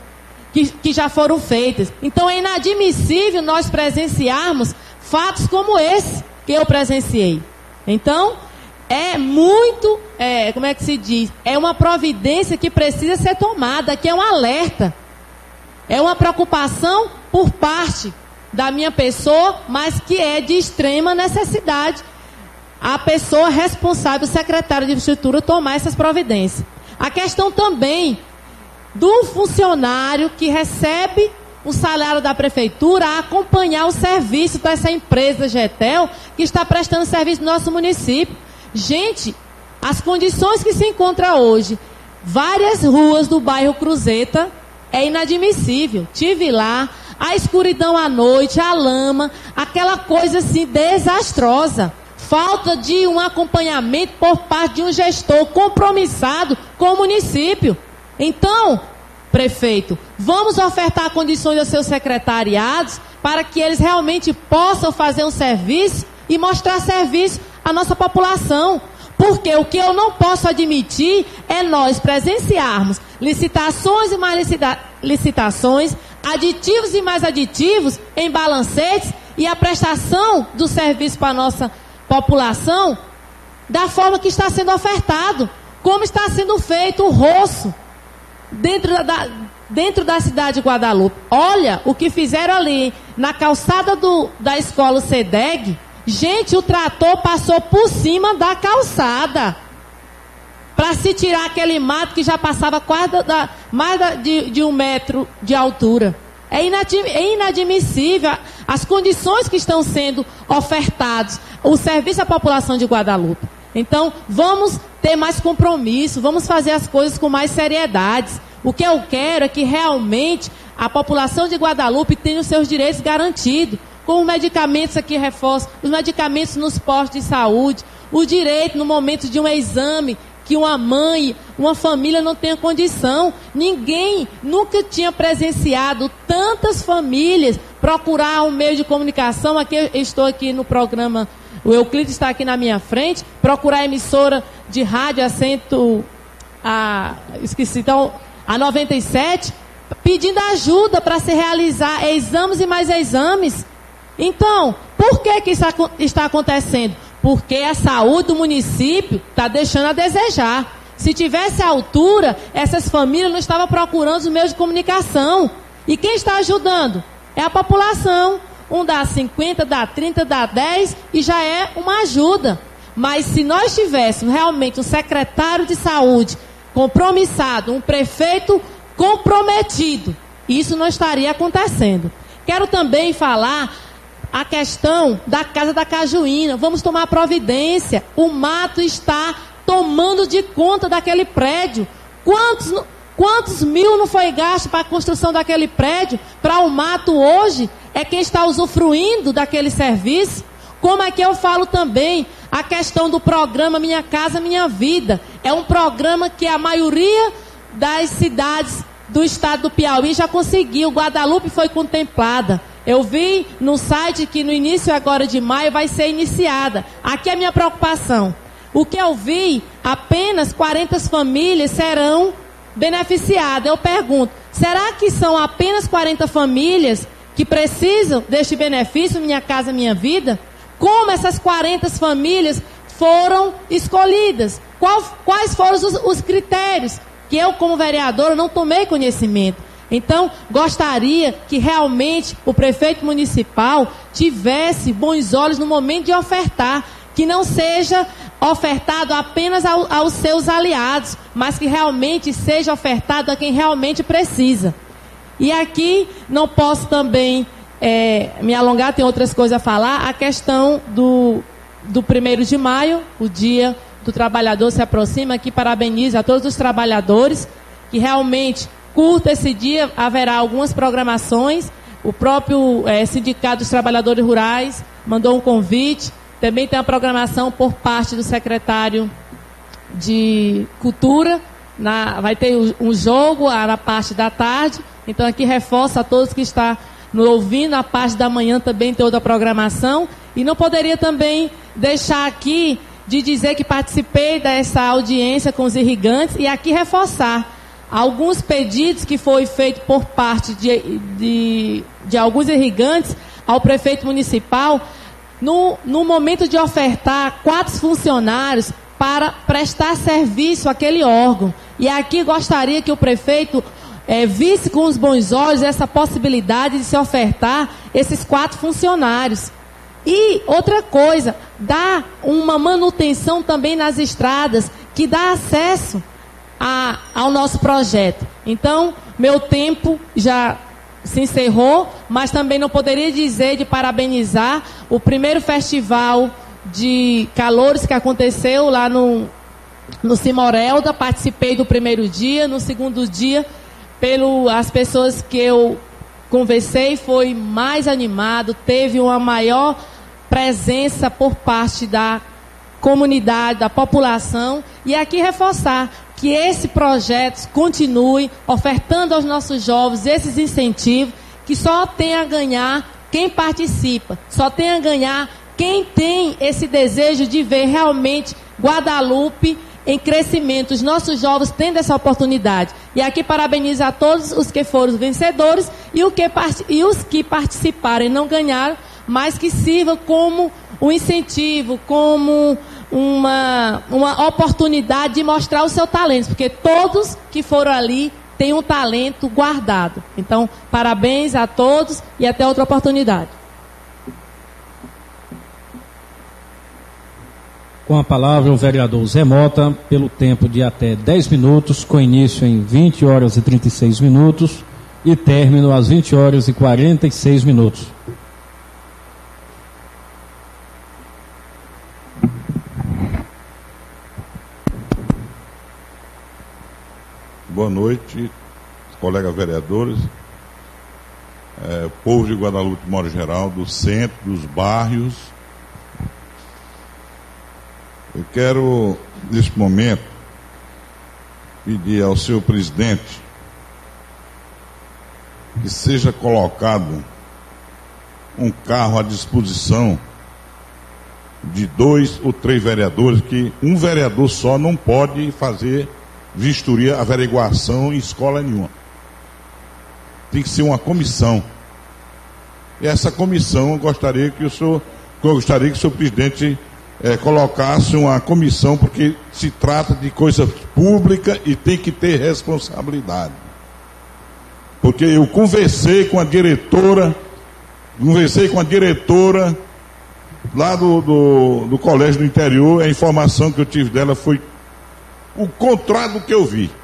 que já foram feitas. Então é inadmissível nós presenciarmos fatos como esse que eu presenciei. Então, é muito, como é que se diz? É uma providência que precisa ser tomada, que é um alerta. É uma preocupação por parte da minha pessoa, mas que é de extrema necessidade a pessoa responsável, o secretário de Infraestrutura, tomar essas providências. A questão também do funcionário que recebe o salário da prefeitura a acompanhar o serviço dessa empresa Getel, que está prestando serviço no nosso município. Gente, as condições que se encontra hoje, várias ruas do bairro Cruzeta, é inadmissível. Tive lá, a escuridão à noite, a lama, aquela coisa assim desastrosa. Falta de um acompanhamento por parte de um gestor compromissado com o município. Então, prefeito, vamos ofertar condições aos seus secretariados para que eles realmente possam fazer um serviço e mostrar serviço à nossa população. Porque o que eu não posso admitir é nós presenciarmos licitações e mais licitações, aditivos e mais aditivos em balancetes e a prestação do serviço para a nossa população da forma que está sendo ofertado, como está sendo feito o roço dentro da cidade de Guadalupe. Olha o que fizeram ali na calçada da escola CEDEG. Gente, o trator passou por cima da calçada para se tirar aquele mato que já passava quase mais de 1 metro de altura. É inadmissível as condições que estão sendo ofertadas, o serviço à população de Guadalupe. Então, vamos ter mais compromisso, vamos fazer as coisas com mais seriedade. O que eu quero é que realmente a população de Guadalupe tenha os seus direitos garantidos, com os medicamentos aqui reforço, os medicamentos nos postos de saúde, o direito no momento de um exame, que uma mãe, uma família não tenha condição. Ninguém nunca tinha presenciado tantas famílias procurar um meio de comunicação. Aqui eu estou aqui no programa, o Euclides está aqui na minha frente, procurar a emissora de rádio a 97, pedindo ajuda para se realizar exames e mais exames. Então, por que isso está acontecendo? porque a saúde do município está deixando a desejar. Se tivesse a altura, essas famílias não estavam procurando os meios de comunicação. E quem está ajudando? É a população. Um dá 50, dá 30, dá 10 e já é uma ajuda. Mas se nós tivéssemos realmente um secretário de saúde compromissado, um prefeito comprometido, isso não estaria acontecendo. Quero também falar a questão da Casa da Cajuína. Vamos tomar providência. O mato está tomando de conta daquele prédio. Quantos mil não foi gasto para a construção daquele prédio? Para o mato hoje é quem está usufruindo daquele serviço. Como é que eu falo também a questão do programa Minha Casa Minha Vida? É um programa que a maioria das cidades do estado do Piauí já conseguiu. Guadalupe foi contemplada. Eu vi no site que no início agora de maio vai ser iniciada. Aqui é a minha preocupação. O que eu vi, apenas 40 famílias serão beneficiadas. Eu pergunto, será que são apenas 40 famílias que precisam deste benefício Minha Casa Minha Vida? Como essas 40 famílias foram escolhidas? Quais foram os critérios? Que eu, como vereadora, não tomei conhecimento. Então, gostaria que realmente o prefeito municipal tivesse bons olhos no momento de ofertar. Que não seja ofertado apenas aos seus aliados, mas que realmente seja ofertado a quem realmente precisa. E aqui não posso também me alongar, tem outras coisas a falar. A questão do 1º de maio, o Dia do Trabalhador se aproxima. Aqui parabenizo a todos os trabalhadores que realmente curta esse dia. Haverá algumas programações. O próprio Sindicato dos Trabalhadores Rurais mandou um convite. Também tem a programação por parte do secretário de Cultura. Vai ter um jogo na parte da tarde. Então aqui reforço a todos que estão nos ouvindo. Na parte da manhã também tem outra programação. E não poderia também deixar aqui de dizer que participei dessa audiência com os irrigantes. E aqui reforçar alguns pedidos que foi feito por parte de alguns irrigantes ao prefeito municipal. No momento de ofertar 4 funcionários para prestar serviço àquele órgão. E aqui gostaria que o prefeito visse com os bons olhos essa possibilidade de se ofertar esses 4 funcionários. E outra coisa, dá uma manutenção também nas estradas, que dá acesso ao nosso projeto. Então, meu tempo já se encerrou, mas também não poderia dizer de parabenizar o primeiro festival de calores que aconteceu lá no Cimorelda. Participei do primeiro dia. No segundo dia, as pessoas que eu conversei, foi mais animado, teve uma maior presença por parte da comunidade, da população. E aqui reforçar que esse projeto continue ofertando aos nossos jovens esses incentivos, que só tem a ganhar quem participa, só tem a ganhar quem tem esse desejo de ver realmente Guadalupe em crescimento, os nossos jovens tendo essa oportunidade. E aqui parabenizo a todos os que foram vencedores e os que participaram e não ganharam, mas que sirva como um incentivo, como uma oportunidade de mostrar o seu talento, porque todos que foram ali têm um talento guardado. Então, parabéns a todos e até outra oportunidade. Com a palavra o vereador Zé Mota, pelo tempo de até 10 minutos, com início em 20 horas e 36 minutos e término às 20 horas e 46 minutos. Boa noite, colegas vereadores, povo de Guadalupe, de modo geral, do centro, dos bairros. Eu quero, neste momento, pedir ao senhor presidente que seja colocado um carro à disposição de 2 ou 3 vereadores, que um vereador só não pode fazer vistoria, averiguação em escola nenhuma. Tem que ser uma comissão. E essa comissão eu gostaria que o senhor presidente colocasse uma comissão, porque se trata de coisa pública e tem que ter responsabilidade. Porque eu conversei com a diretora lá do colégio do interior. A informação que eu tive dela foi o contrário do que eu vi.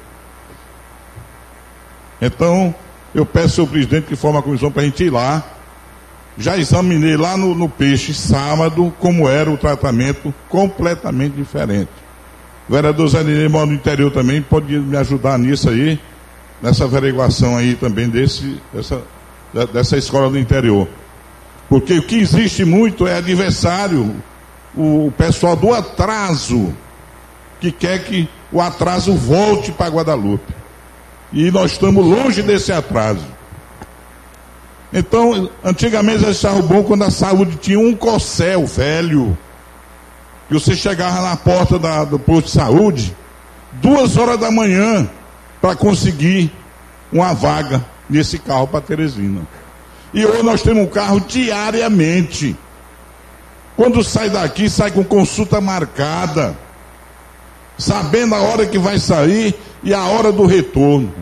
Então, eu peço ao presidente que forme a comissão para a gente ir lá. Já examinei lá no Peixe sábado como era o tratamento, completamente diferente. O vereador Zé Dinei mora no interior também, pode me ajudar nisso aí, nessa averiguação aí também dessa escola do interior. Porque o que existe muito é adversário, o pessoal do atraso, que quer que o atraso volte para Guadalupe. E nós estamos longe desse atraso. Então, antigamente eles achavam bom quando a saúde tinha um corcel velho, que você chegava na porta do posto de saúde 2 horas da manhã para conseguir uma vaga nesse carro para Teresina. E hoje nós temos um carro diariamente. Quando sai daqui, sai com consulta marcada, sabendo a hora que vai sair e a hora do retorno.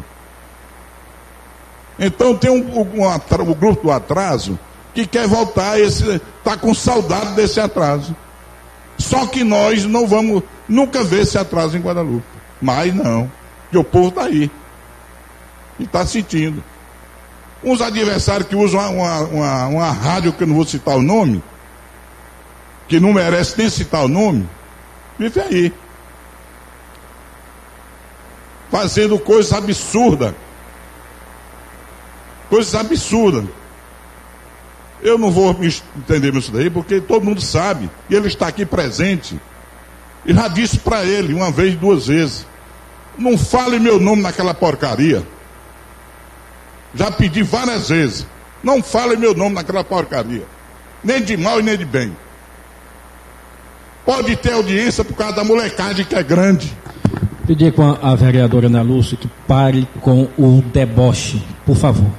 Então tem o grupo do atraso que quer voltar, está com saudade desse atraso. Só que nós não vamos nunca ver esse atraso em Guadalupe. Mas não, porque o povo está aí e está sentindo. Uns adversários que usam uma rádio, que eu não vou citar o nome, que não merece nem citar o nome, vive aí, fazendo coisas absurdas. Coisas absurdas. Eu não vou me entender nisso daí, porque todo mundo sabe, e ele está aqui presente. E já disse para ele, 1 vez, 2 vezes, não fale meu nome naquela porcaria. Já pedi várias vezes, não fale meu nome naquela porcaria. Nem de mal e nem de bem. Pode ter audiência por causa da molecagem que é grande. Pedir com a vereadora Ana Lúcia que pare com o deboche, por favor.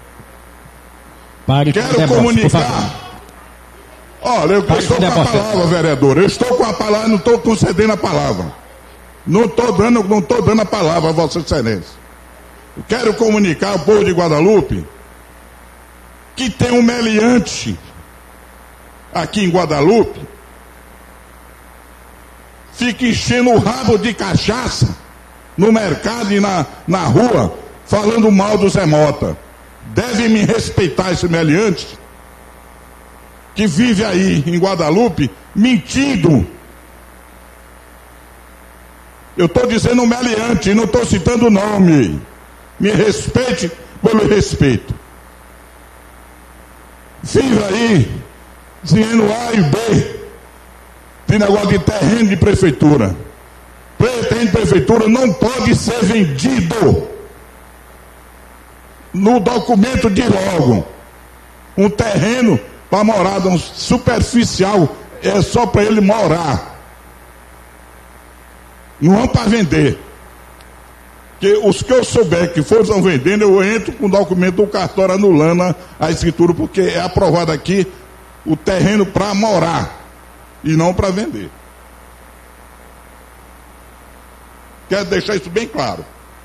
Quero comunicar. Olha, eu estou com a palavra, vereador. Eu estou com a palavra, não estou concedendo a palavra. Não estou dando a palavra a Vossa Excelência. Eu quero comunicar ao povo de Guadalupe que tem um meliante aqui em Guadalupe, fica enchendo o rabo de cachaça no mercado e na rua, falando mal do Zé Mota. Deve me respeitar esse meliante que vive aí em Guadalupe mentindo. Eu estou dizendo meliante, não estou citando o nome. Me respeite pelo respeito. Vive aí dizendo A e B. Tem negócio de terreno de prefeitura. Terreno de prefeitura não pode ser vendido. No documento de logo, um terreno para morada, um superficial, é só para ele morar. Não é para vender. Porque os que eu souber que foram vendendo, eu entro com o documento do cartório anulando a escritura, porque é aprovado aqui o terreno para morar e não para vender. Quero deixar isso bem claro.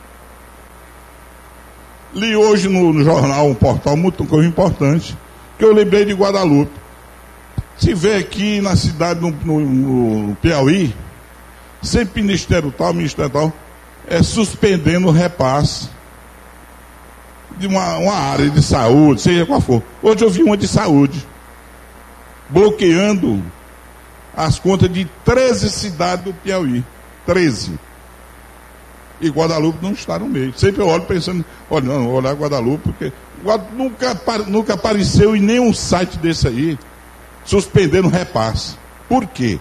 Li hoje no jornal, um portal muito importante, que eu lembrei de Guadalupe. Se vê aqui na cidade, no Piauí, sempre ministério tal, suspendendo o repasse de uma área de saúde, seja qual for. Hoje eu vi uma de saúde, bloqueando as contas de 13 cidades do Piauí. 13. E Guadalupe não está no meio. Sempre eu olho pensando, olha, não, vou olhar Guadalupe, porque nunca apareceu em nenhum site desse aí, suspendendo repasse. Por quê?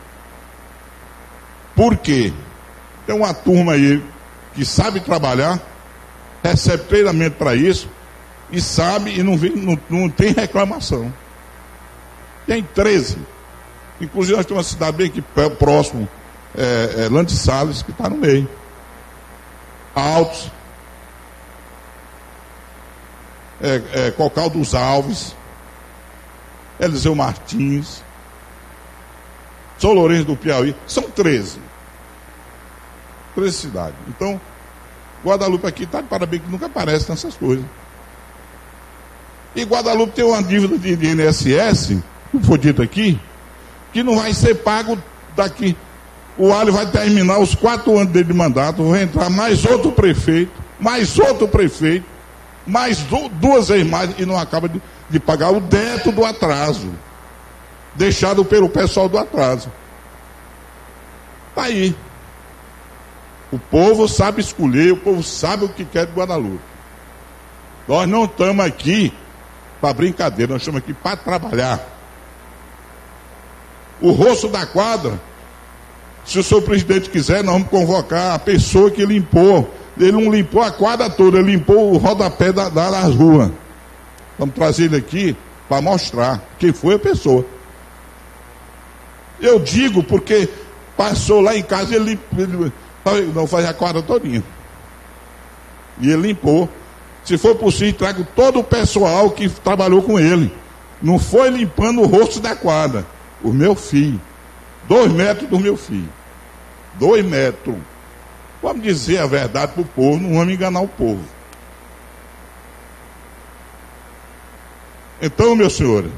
Por quê? Tem uma turma aí que sabe trabalhar, recebe treinamento para isso, e sabe e não tem reclamação. Tem 13. Inclusive nós temos uma cidade bem aqui próximo, Lante Salles, que está no meio. Altos, Cocal dos Alves, Eliseu Martins, São Lourenço do Piauí, são 13 cidades. Então, Guadalupe aqui está de parabéns, que nunca aparece nessas coisas. E Guadalupe tem uma dívida de INSS, como foi dito aqui, que não vai ser pago daqui. O Alho vai terminar os 4 anos dele de mandato, vai entrar mais outro prefeito, mais 2 vezes mais, e não acaba de pagar o teto do atraso, deixado pelo pessoal do atraso. Está aí. O povo sabe escolher, o povo sabe o que quer de Guadalupe. Nós não estamos aqui para brincadeira, nós estamos aqui para trabalhar. O rosto da quadra, se o senhor presidente quiser, nós vamos convocar a pessoa que limpou. Ele não limpou a quadra toda, ele limpou o rodapé das ruas. Vamos trazer ele aqui para mostrar quem foi a pessoa. Eu digo porque passou lá em casa, ele não faz a quadra todinha. E ele limpou. Se for possível, trago todo o pessoal que trabalhou com ele. Não foi limpando o rosto da quadra. O meu filho. 2 metros do meu filho. 2 metros. Vamos dizer a verdade para o povo, não vamos enganar o povo. Então, meus senhores,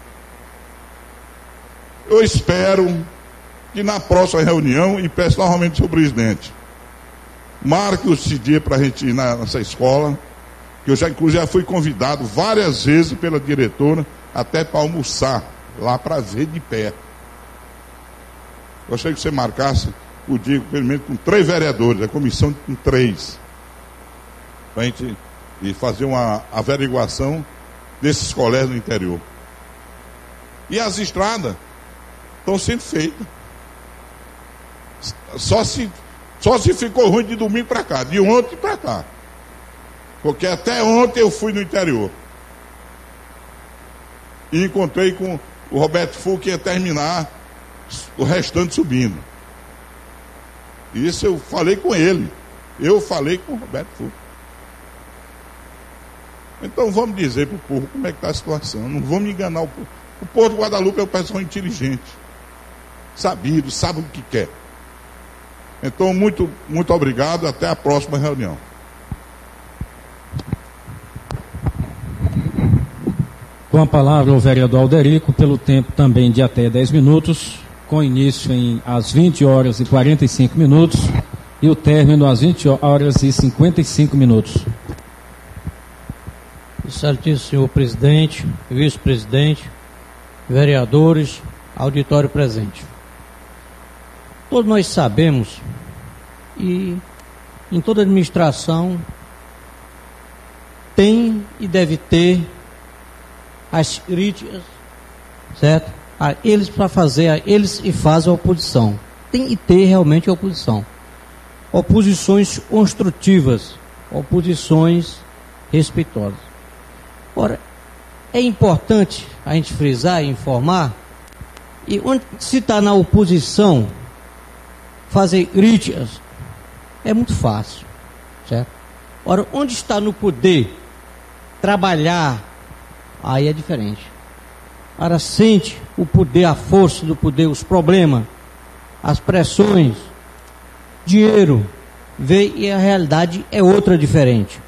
eu espero que na próxima reunião, e peço novamente ao senhor presidente, marque esse dia para a gente ir nessa escola, que eu já, inclusive, já fui convidado várias vezes pela diretora, até para almoçar, lá para ver de pé. Gostaria que você marcasse o dia, pelo menos com 3 vereadores, a comissão com 3, para a gente ir fazer uma averiguação desses colégios no interior. E as estradas estão sendo feitas. Só se ficou ruim de domingo para cá, de ontem para cá. Porque até ontem eu fui no interior. E encontrei com o Roberto Fu, que ia terminar o restante subindo. Isso eu falei com ele. Eu falei com o Roberto Fu. Então vamos dizer para o povo como é que está a situação. Não vamos enganar o povo. O povo de Guadalupe é um pessoal inteligente, sabido, sabe o que quer. Então, muito obrigado. Até a próxima reunião. Com a palavra o vereador Alderico, pelo tempo também de até 10 minutos, com início às 20h45 e o término às 20h55. Excelentíssimo senhor presidente, vice-presidente, vereadores, auditório presente. Todos nós sabemos, e em toda administração tem e deve ter as críticas, certo? A eles para fazer, a eles e faz a oposição. Tem e ter realmente a oposição. Oposições construtivas, oposições respeitosas. Ora, é importante a gente frisar e informar, e onde se está na oposição, fazer críticas é muito fácil, certo? Ora, onde está no poder, trabalhar, aí é diferente. Ora, sente o poder, a força do poder, os problemas, as pressões, dinheiro, vê e a realidade é outra diferente.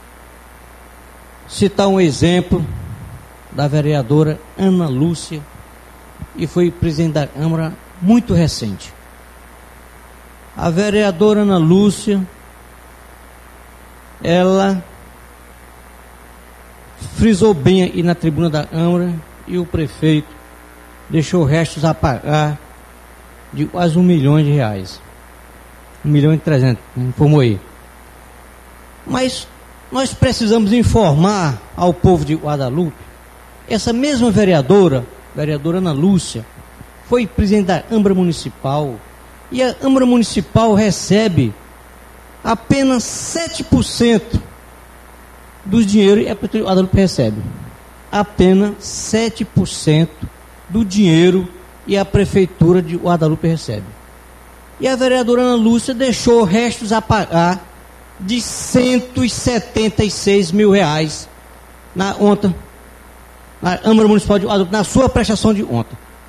Citar um exemplo da vereadora Ana Lúcia, e foi presidente da Câmara muito recente. A vereadora Ana Lúcia, ela frisou bem aí na tribuna da Câmara, e o prefeito deixou restos a pagar de quase R$1 milhão. R$1,3 milhão, informou aí. Mas nós precisamos informar ao povo de Guadalupe, essa mesma vereadora Ana Lúcia, foi presidente da Câmara Municipal, e a Câmara Municipal recebe apenas 7% do dinheiro, e a Prefeitura de Guadalupe recebe apenas 7% do dinheiro, e a Prefeitura de Guadalupe recebe. E a vereadora Ana Lúcia deixou restos a pagar de R$176 mil na conta, na Câmara Municipal de Guadalupe, na sua prestação de conta.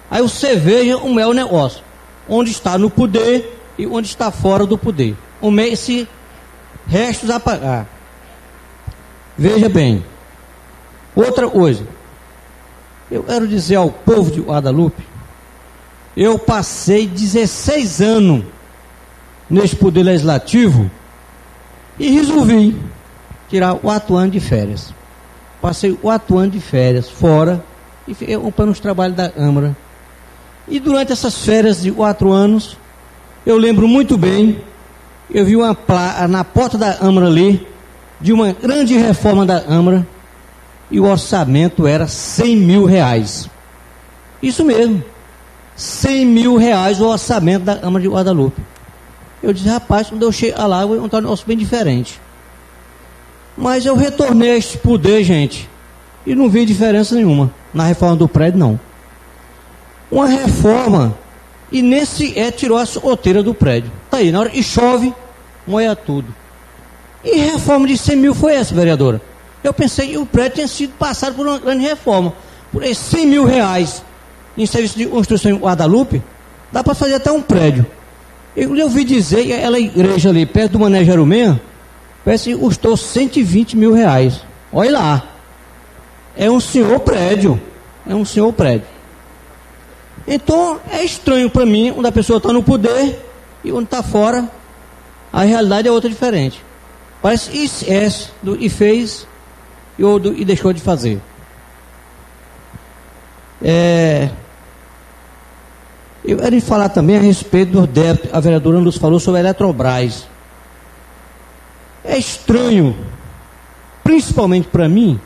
Aí você veja como é o negócio, onde está no poder e onde está fora do poder. Esse restos a pagar. Veja bem, outra coisa, eu quero dizer ao povo de Guadalupe, eu passei 16 anos nesse poder legislativo e resolvi tirar 4 anos de férias. Passei 4 anos de férias fora e fiquei ocupando os trabalhos da Câmara. E durante essas férias de 4 anos, eu lembro muito bem, eu vi uma placa na porta da Câmara ali, de uma grande reforma da Câmara, e o orçamento era 100 mil reais. Isso mesmo, 100 mil reais o orçamento da Câmara de Guadalupe. Eu disse, rapaz, quando eu chegar lá, eu vou encontrar um negócio bem diferente. Mas eu retornei a este poder, gente, e não vi diferença nenhuma na reforma do prédio, não. Uma reforma, e tirou a goteira do prédio. Está aí, na hora que chove, molha tudo. E reforma de 100 mil foi essa, vereadora? Eu pensei que o prédio tinha sido passado por uma grande reforma. Por esses 100 mil reais em serviço de construção em Guadalupe, dá para fazer até um prédio. Eu ouvi dizer que aquela igreja ali, perto do Mané Jerumenha, parece que custou 120 mil reais. Olha lá. É um senhor prédio. É um senhor prédio. Então, é estranho para mim, onde a pessoa está no poder e onde está fora, a realidade é outra diferente. Parece que esquece do que fez e deixou de fazer. Eu quero falar também a respeito do débito. A vereadora nos falou sobre a Eletrobras. É estranho, principalmente para mim,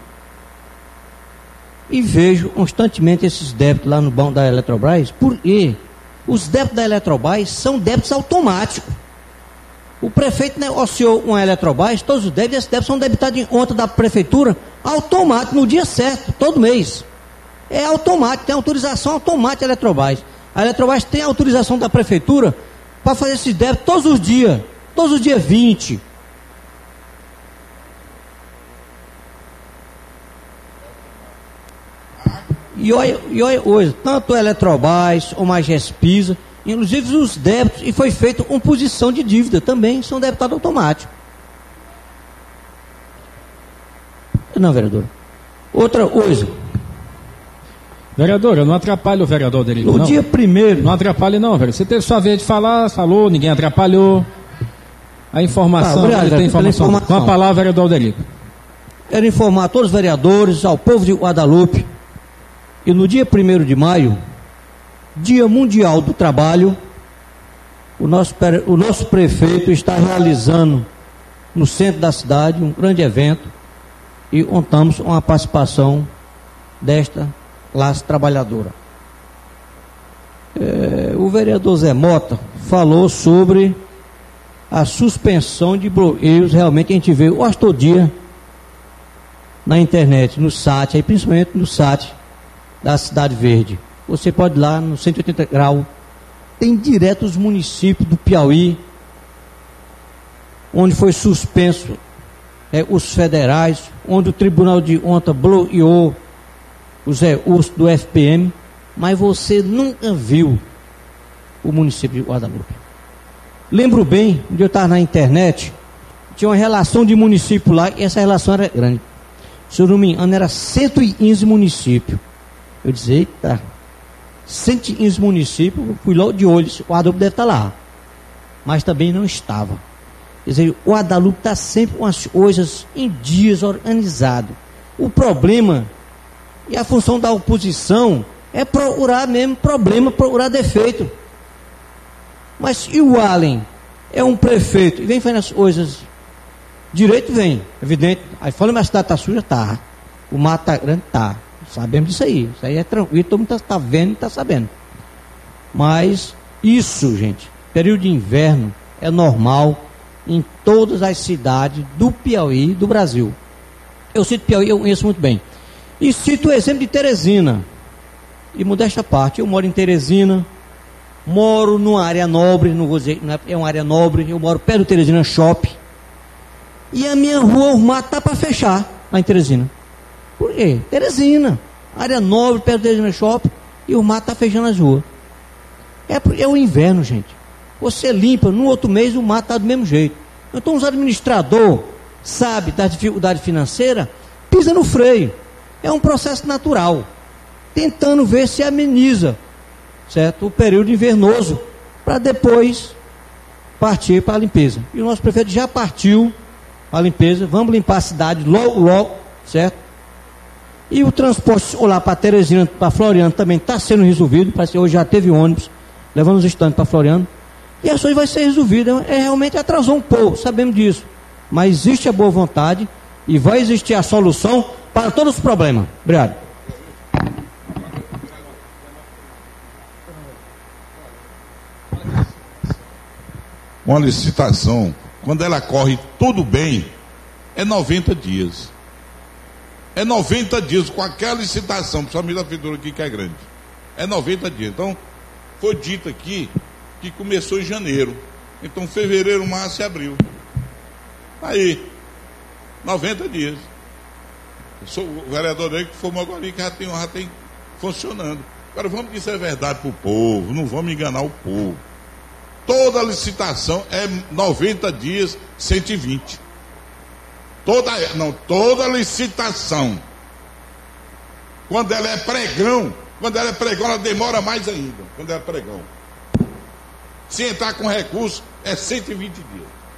e vejo constantemente esses débitos lá no banco da Eletrobras, porque os débitos da Eletrobras são débitos automáticos. O prefeito negociou com a Eletrobras, todos os débitos, esses débitos são debitados em conta da prefeitura, automático, no dia certo, todo mês. É automático, tem autorização automática da Eletrobras. A Eletrobras tem autorização da prefeitura para fazer esses débitos todos os dias 20. E olha hoje, tanto a Eletrobras como a Gespisa, inclusive os débitos, e foi feita composição de dívida, também são debitados automáticos. Não, vereador. Outra coisa. Vereadora, não atrapalhe o vereador dele. No dia primeiro. Não atrapalhe não, vereador. Você teve sua vez de falar, falou, ninguém atrapalhou. A informação, obrigado, ele tem informação. Com a palavra, vereador Derico. Quero informar a todos os vereadores, ao povo de Guadalupe, e no dia 1º de maio, Dia Mundial do Trabalho, o nosso prefeito está realizando no centro da cidade um grande evento e contamos com a participação desta classe trabalhadora. O vereador Zé Mota falou sobre a suspensão de bloqueios. Realmente a gente vê quase todo dia na internet, no site, aí principalmente no site da Cidade Verde. Você pode ir lá no 180 graus, tem direto os municípios do Piauí, onde foi suspenso os federais, onde o Tribunal de Contas bloqueou os recursos do FPM, mas você nunca viu o município de Guadalupe. Lembro bem, onde eu estava na internet, tinha uma relação de município lá, e essa relação era grande. Se eu não me engano, era 115 municípios. Eu disse, eita, 115 municípios, eu fui logo de olho, o Guadalupe deve estar lá. Mas também não estava. Quer dizer, o Guadalupe está sempre com as coisas em dias organizados. O problema, e a função da oposição, é procurar mesmo problema, procurar defeito. Mas se o Allen é um prefeito e vem fazendo as coisas direito, vem, evidente. Aí fala, mas a cidade está suja, tá. O mato está grande, tá. Sabemos disso aí. Isso aí é tranquilo, todo mundo está vendo e está sabendo. Mas isso, gente, período de inverno é normal em todas as cidades do Piauí, do Brasil. Eu cito Piauí, eu conheço muito bem. E cito o exemplo de Teresina. E modesta parte, eu moro em Teresina, moro numa área nobre, não vou dizer, é uma área nobre, eu moro perto do Teresina Shopping. E a minha rua, o mato está para fechar lá em Teresina. Por quê? Teresina, área nobre, perto do Teresina Shopping. e o mato está fechando as ruas. É o inverno, gente. Você limpa, no outro mês o mato está do mesmo jeito. Então os administradores, sabe, da dificuldade financeira, pisa no freio. É um processo natural, tentando ver se ameniza, certo? O período invernoso, para depois partir para a limpeza. E o nosso prefeito já partiu para a limpeza. Vamos limpar a cidade logo, certo? E o transporte lá para Teresina, para Floriano, também está sendo resolvido. Parece que hoje já teve ônibus levando os estantes para Floriano. E a coisa vai ser resolvida. Realmente atrasou um pouco, sabemos disso. Mas existe a boa vontade e vai existir a solução para todos os problemas. Obrigado. Uma licitação, quando ela corre tudo bem, é 90 dias. É 90 dias com aquela licitação, principalmente da prefeitura aqui que é grande. É 90 dias. Então, foi dito aqui que começou em janeiro. Então, fevereiro, março e abril. Aí, 90 dias. Eu sou o vereador aí que formou agora que já tem funcionando. Agora, vamos dizer a verdade para o povo, não vamos enganar o povo. Toda licitação é 90 dias, 120. Toda licitação. Quando ela é pregão, ela demora mais ainda. Quando ela é pregão. Se entrar com recurso, é 120 dias.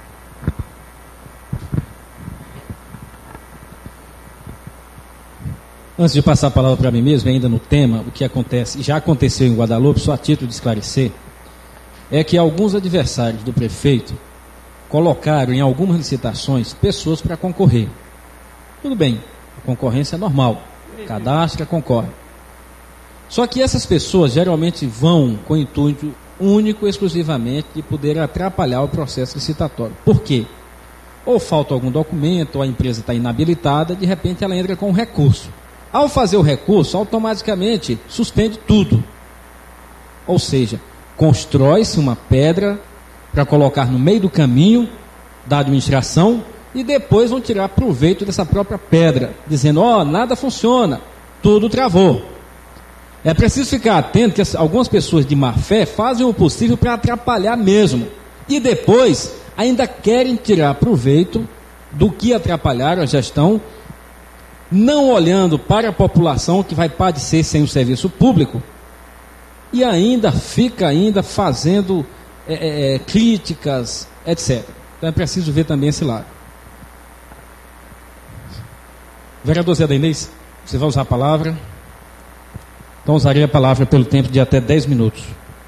Antes de passar a palavra para mim mesmo, ainda no tema, o que acontece, já aconteceu em Guadalupe, só a título de esclarecer, é que alguns adversários do prefeito colocaram em algumas licitações pessoas para concorrer. Tudo bem, a concorrência é normal, cadastra, concorre. Só que essas pessoas geralmente vão com o intuito único, exclusivamente, de poder atrapalhar o processo licitatório. Por quê? Ou falta algum documento, ou a empresa está inabilitada, de repente ela entra com um recurso. Ao fazer o recurso, automaticamente suspende tudo. Ou seja, constrói-se uma pedra para colocar no meio do caminho da administração e depois vão tirar proveito dessa própria pedra, dizendo, nada funciona, tudo travou. É preciso ficar atento que algumas pessoas de má fé fazem o possível para atrapalhar mesmo. E depois ainda querem tirar proveito do que atrapalharam a gestão, não olhando para a população que vai padecer sem o serviço público, e ainda fica fazendo críticas, etc. Então é preciso ver também esse lado. Vereador Zé da Inês, você vai usar a palavra? Então usarei a palavra pelo tempo de até 10 minutos.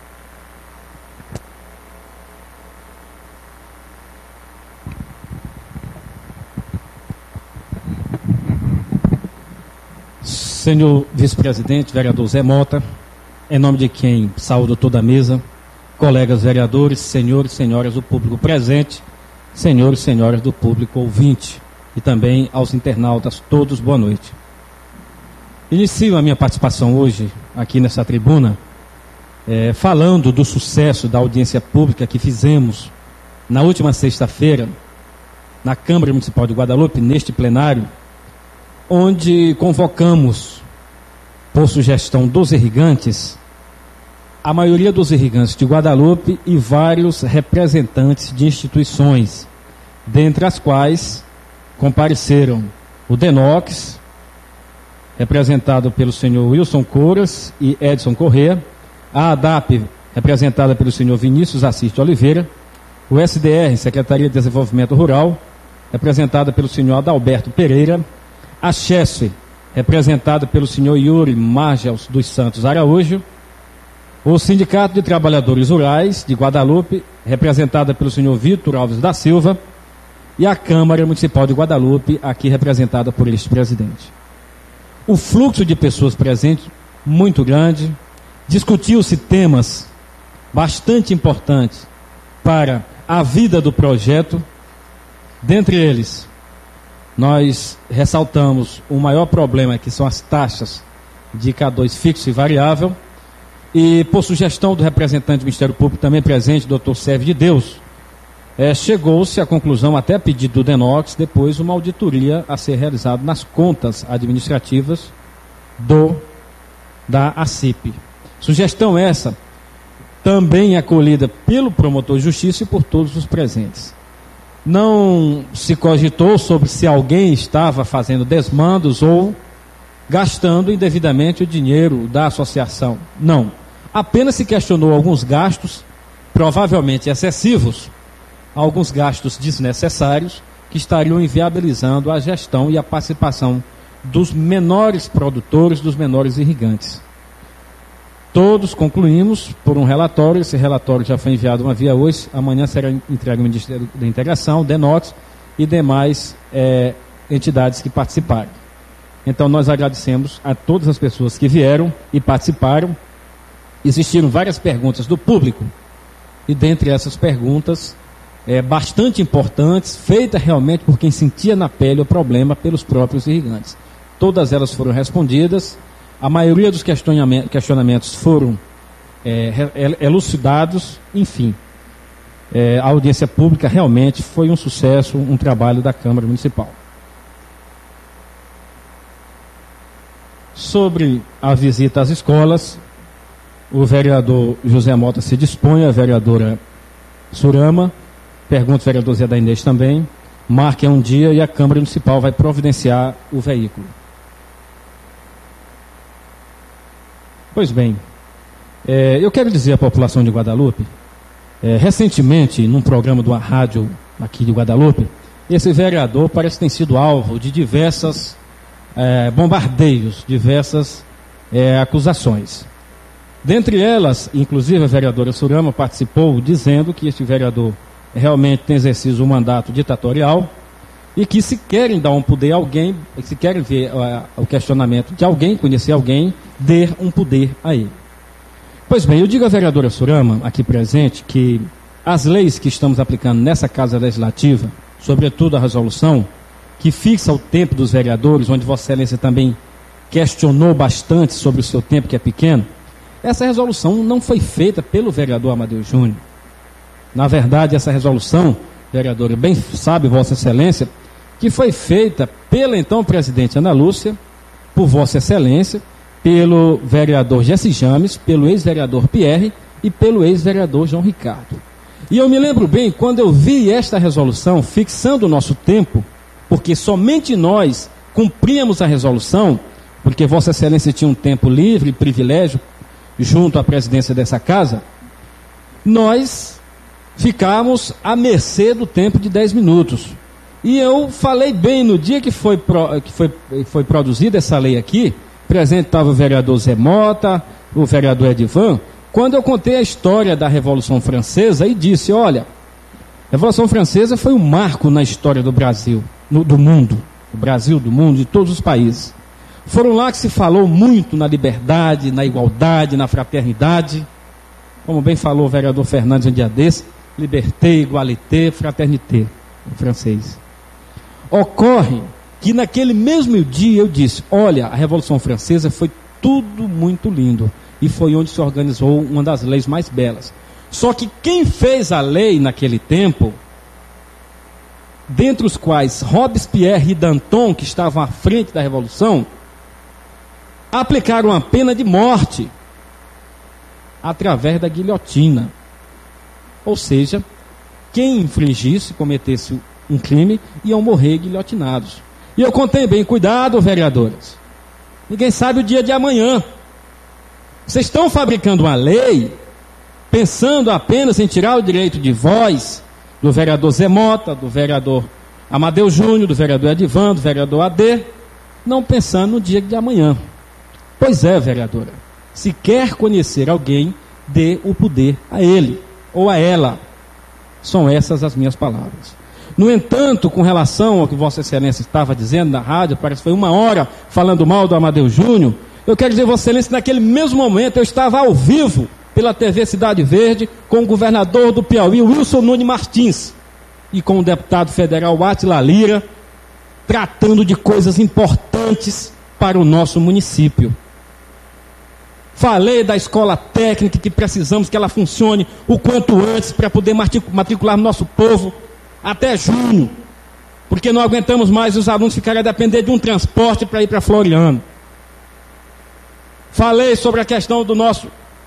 Senhor vice-presidente, vereador Zé Mota, em nome de quem saúdo toda a mesa, colegas vereadores, senhores e senhoras do público presente, senhores e senhoras do público ouvinte, e também aos internautas, todos, boa noite. Inicio a minha participação hoje, aqui nessa tribuna, falando do sucesso da audiência pública que fizemos na última sexta-feira, na Câmara Municipal de Guadalupe, neste plenário, onde convocamos, por sugestão dos irrigantes, a maioria dos irrigantes de Guadalupe e vários representantes de instituições, dentre as quais compareceram o DENOX, representado pelo senhor Wilson Couras e Edson Corrêa, a ADAP, representada pelo senhor Vinícius Assis de Oliveira, o SDR, Secretaria de Desenvolvimento Rural, representada pelo senhor Adalberto Pereira, a CHESF, representada pelo senhor Yuri Margels dos Santos Araújo, o Sindicato de Trabalhadores Rurais de Guadalupe, representada pelo senhor Vitor Alves da Silva, e a Câmara Municipal de Guadalupe, aqui representada por este presidente. O fluxo de pessoas presentes, muito grande, discutiu-se temas bastante importantes para a vida do projeto. Dentre eles, nós ressaltamos o maior problema, que são as taxas de K2 fixo e variável, e por sugestão do representante do Ministério Público também presente, doutor Sérgio de Deus, chegou-se à conclusão, até a pedido do DENOX, depois uma auditoria a ser realizada nas contas administrativas da ACIP. Sugestão essa também acolhida pelo promotor de justiça e por todos os presentes. Não se cogitou sobre se alguém estava fazendo desmandos ou gastando indevidamente o dinheiro da associação. Não. Apenas se questionou alguns gastos, provavelmente excessivos, alguns gastos desnecessários, que estariam inviabilizando a gestão e a participação dos menores produtores, dos menores irrigantes. Todos concluímos por um relatório. Esse relatório já foi enviado uma via hoje, amanhã será entregue ao Ministério da Integração, DENOT e demais entidades que participaram. Então nós agradecemos a todas as pessoas que vieram e participaram. Existiram várias perguntas do público, e dentre essas perguntas, bastante importantes, feitas realmente por quem sentia na pele o problema pelos próprios irrigantes. Todas elas foram respondidas. A maioria dos questionamentos foram elucidados. Enfim, a audiência pública realmente foi um sucesso, um trabalho da Câmara Municipal. Sobre a visita às escolas, o vereador José Mota se dispõe, a vereadora Surama, pergunta ao vereador Zé da Inês também, marque um dia e a Câmara Municipal vai providenciar o veículo. Pois bem, eu quero dizer à população de Guadalupe, recentemente, num programa de uma rádio aqui de Guadalupe, esse vereador parece ter sido alvo de diversas bombardeios, diversas acusações. Dentre elas, inclusive a vereadora Surama participou dizendo que este vereador realmente tem exercido um mandato ditatorial e que se querem dar um poder a alguém, se querem ver o questionamento de alguém, conhecer alguém, dê um poder a ele. Pois bem, eu digo à vereadora Surama, aqui presente, que as leis que estamos aplicando nessa Casa Legislativa, sobretudo a resolução, que fixa o tempo dos vereadores, onde Vossa Excelência também questionou bastante sobre o seu tempo, que é pequeno, essa resolução não foi feita pelo vereador Amadeu Júnior. Na verdade, essa resolução, vereadora, bem sabe Vossa Excelência, que foi feita pela então presidente Ana Lúcia, por Vossa Excelência, pelo vereador Jesse James, pelo ex-vereador Pierre e pelo ex-vereador João Ricardo. E eu me lembro bem, quando eu vi esta resolução fixando o nosso tempo, porque somente nós cumpríamos a resolução, porque Vossa Excelência tinha um tempo livre, privilégio, junto à presidência dessa casa, nós ficamos à mercê do tempo de 10 minutos. E eu falei bem, no dia que foi produzida essa lei aqui, presente estava o vereador Zé Mota, o vereador Edivan, quando eu contei a história da Revolução Francesa e disse, olha, a Revolução Francesa foi um marco na história do Brasil, do mundo, do Brasil, do mundo, de todos os países. Foram lá que se falou muito na liberdade, na igualdade, na fraternidade, como bem falou o vereador Fernandes um dia desse, liberté, igualité, fraternité, em francês. Ocorre que naquele mesmo dia eu disse, olha, a Revolução Francesa foi tudo muito lindo, e foi onde se organizou uma das leis mais belas. Só que quem fez a lei naquele tempo, dentre os quais Robespierre e Danton, que estavam à frente da Revolução, aplicaram a pena de morte através da guilhotina. Ou seja, quem infringisse, cometesse um crime, iam morrer guilhotinados. E eu contei bem, cuidado, vereadores. Ninguém sabe o dia de amanhã. Vocês estão fabricando uma lei pensando apenas em tirar o direito de voz do vereador Zé Mota, do vereador Amadeu Júnior, do vereador Edivan, do vereador AD, não pensando no dia de amanhã. Pois é, vereadora, se quer conhecer alguém, dê o poder a ele ou a ela. São essas as minhas palavras. No entanto, com relação ao que Vossa Excelência estava dizendo na rádio, parece que foi 1 hora falando mal do Amadeu Júnior, eu quero dizer, Vossa Excelência, naquele mesmo momento eu estava ao vivo pela TV Cidade Verde com o governador do Piauí, Wilson Nunes Martins, e com o deputado federal Átila Lira, tratando de coisas importantes para o nosso município. Falei da escola técnica, que precisamos que ela funcione o quanto antes para poder matricular nosso povo até junho, porque não aguentamos mais os alunos ficarem a depender de um transporte para ir para Floriano. Falei sobre a questão do nosso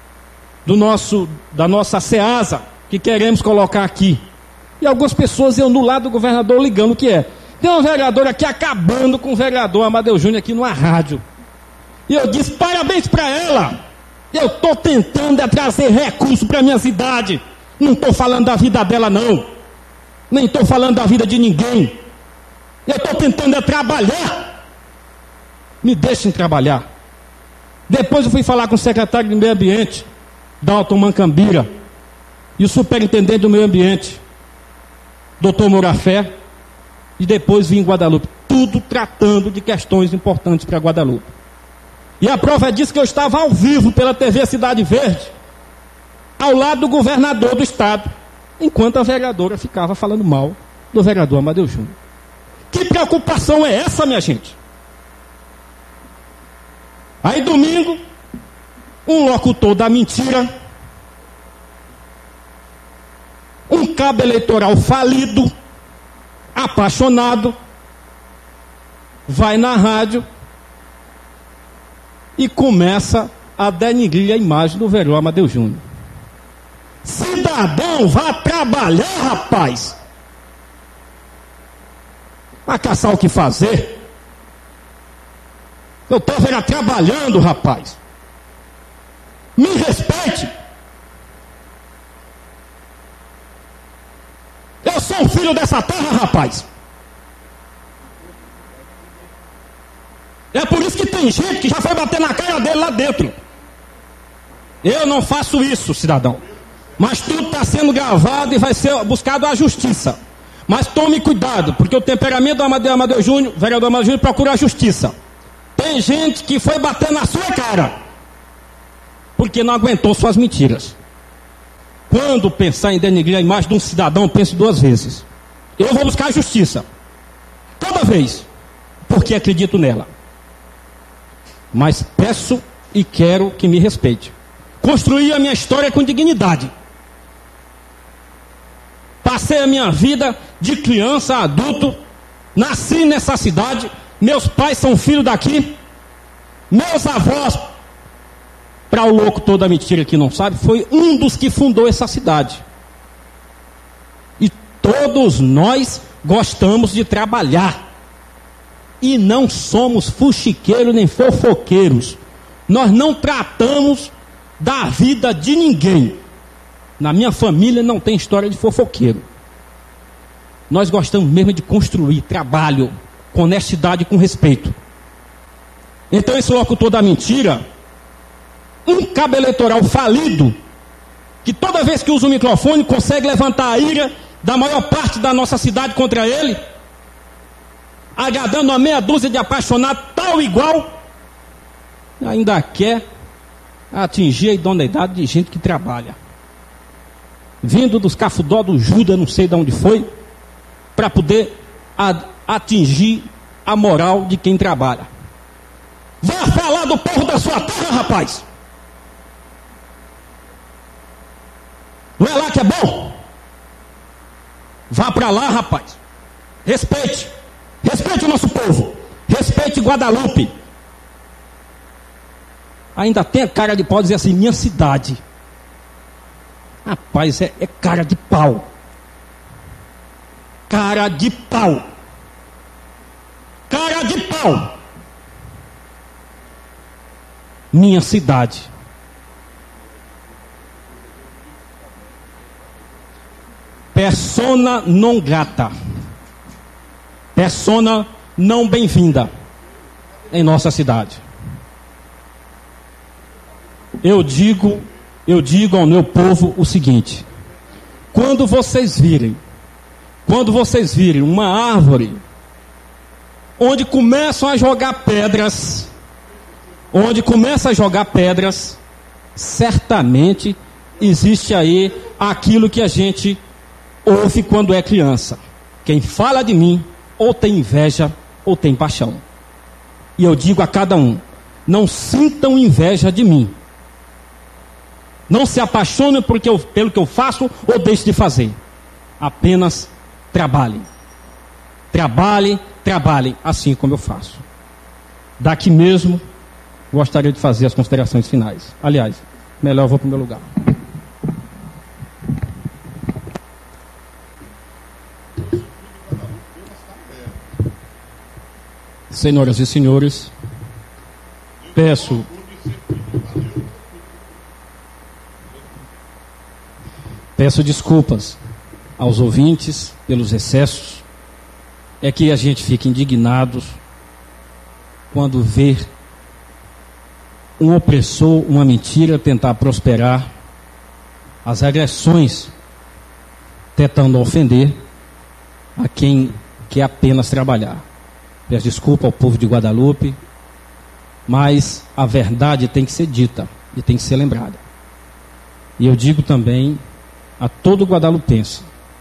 da nossa SEASA, que queremos colocar aqui. E algumas pessoas eu no lado do governador ligando o que é. Tem uma vereadora aqui acabando com o vereador Amadeu Júnior aqui numa rádio. E eu disse, parabéns para ela. Eu estou tentando trazer recursos para a minha cidade. Não estou falando da vida dela não. Nem estou falando da vida de ninguém. Eu estou tentando trabalhar. Me deixem trabalhar. Depois eu fui falar com o secretário de Meio Ambiente, Dalton Mancambira, e o superintendente do Meio Ambiente, Dr. Morafé, e depois vim em Guadalupe. Tudo tratando de questões importantes para Guadalupe. E a prova é disso que eu estava ao vivo pela TV Cidade Verde, ao lado do governador do estado, enquanto a vereadora ficava falando mal do vereador Amadeu Júnior. Que preocupação é essa, minha gente? Aí domingo, um locutor da mentira, um cabo eleitoral falido, apaixonado, vai na rádio e começa a denigrir a imagem do vereador Amadeu Júnior. Cidadão, vá trabalhar, rapaz. Vai caçar o que fazer. Eu estou trabalhando, rapaz. Me respeite. Eu sou um filho dessa terra, rapaz. É por isso que tem gente que já foi bater na cara dele lá dentro. Eu não faço isso, cidadão. Mas tudo está sendo gravado e vai ser buscado a justiça. Mas tome cuidado, porque o temperamento do Amadeu Júnior, vereador Amadeu Júnior, procura a justiça. Tem gente que foi bater na sua cara, porque não aguentou suas mentiras. Quando pensar em denigrir a imagem de um cidadão, pense duas vezes. Eu vou buscar a justiça. Toda vez. Porque acredito nela. Mas peço e quero que me respeite. Construí a minha história com dignidade. Passei a minha vida de criança a adulto. Nasci nessa cidade. Meus pais são filhos daqui. Meus avós, para o louco toda mentira que não sabe, foi um dos que fundou essa cidade. E todos nós gostamos de trabalhar. E não somos fuxiqueiros nem fofoqueiros. Nós não tratamos da vida de ninguém. Na minha família não tem história de fofoqueiro. Nós gostamos mesmo de construir trabalho com honestidade e com respeito. Então esse locutor da mentira, um cabo eleitoral falido, que toda vez que usa o microfone consegue levantar a ira da maior parte da nossa cidade contra ele, agradando uma meia dúzia de apaixonados tal igual, ainda quer atingir a idoneidade de gente que trabalha. Vindo dos cafudó do Judas, não sei de onde foi, para poder atingir a moral de quem trabalha. Vá falar do povo da sua terra, rapaz. Não é lá que é bom? Vá para lá, rapaz. Respeite. Respeite o nosso povo. Respeite Guadalupe. Ainda tem a cara de pau dizer assim, minha cidade. Rapaz, é cara de pau. Cara de pau. Cara de pau. Minha cidade. Persona non grata. Persona não bem-vinda em nossa cidade. Eu digo ao meu povo o seguinte: quando vocês virem uma árvore onde começam a jogar pedras, certamente existe aí aquilo que a gente ouve quando é criança. Quem fala de mim ou tem inveja ou tem paixão. E eu digo a cada um: não sintam inveja de mim. Não se apaixonem pelo que eu faço ou deixo de fazer. Apenas trabalhem. Trabalhem assim como eu faço. Daqui mesmo, gostaria de fazer as considerações finais. Aliás, melhor eu vou para o meu lugar. Senhoras e senhores, peço desculpas aos ouvintes pelos excessos. É que a gente fica indignado quando vê um opressor, uma mentira tentar prosperar, as agressões tentando ofender a quem quer apenas trabalhar. Peço desculpa ao povo de Guadalupe, mas a verdade tem que ser dita e tem que ser lembrada. E eu digo também a todo guadalupense: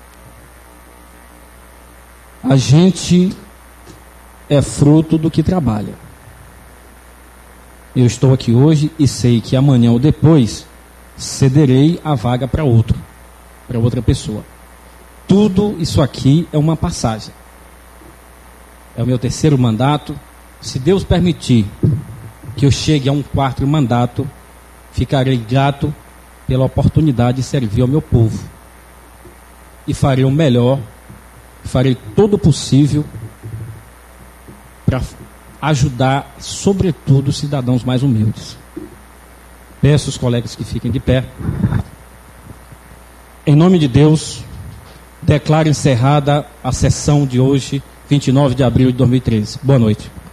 a gente é fruto do que trabalha. Eu estou aqui hoje e sei que amanhã ou depois cederei a vaga para outra pessoa. Tudo isso aqui é uma passagem. É o meu 3º mandato. Se Deus permitir que eu chegue a um 4º mandato, ficarei grato pela oportunidade de servir ao meu povo. E farei o melhor, farei todo o possível para ajudar, sobretudo, os cidadãos mais humildes. Peço aos colegas que fiquem de pé. Em nome de Deus, declaro encerrada a sessão de hoje, 29 de abril de 2013. Boa noite.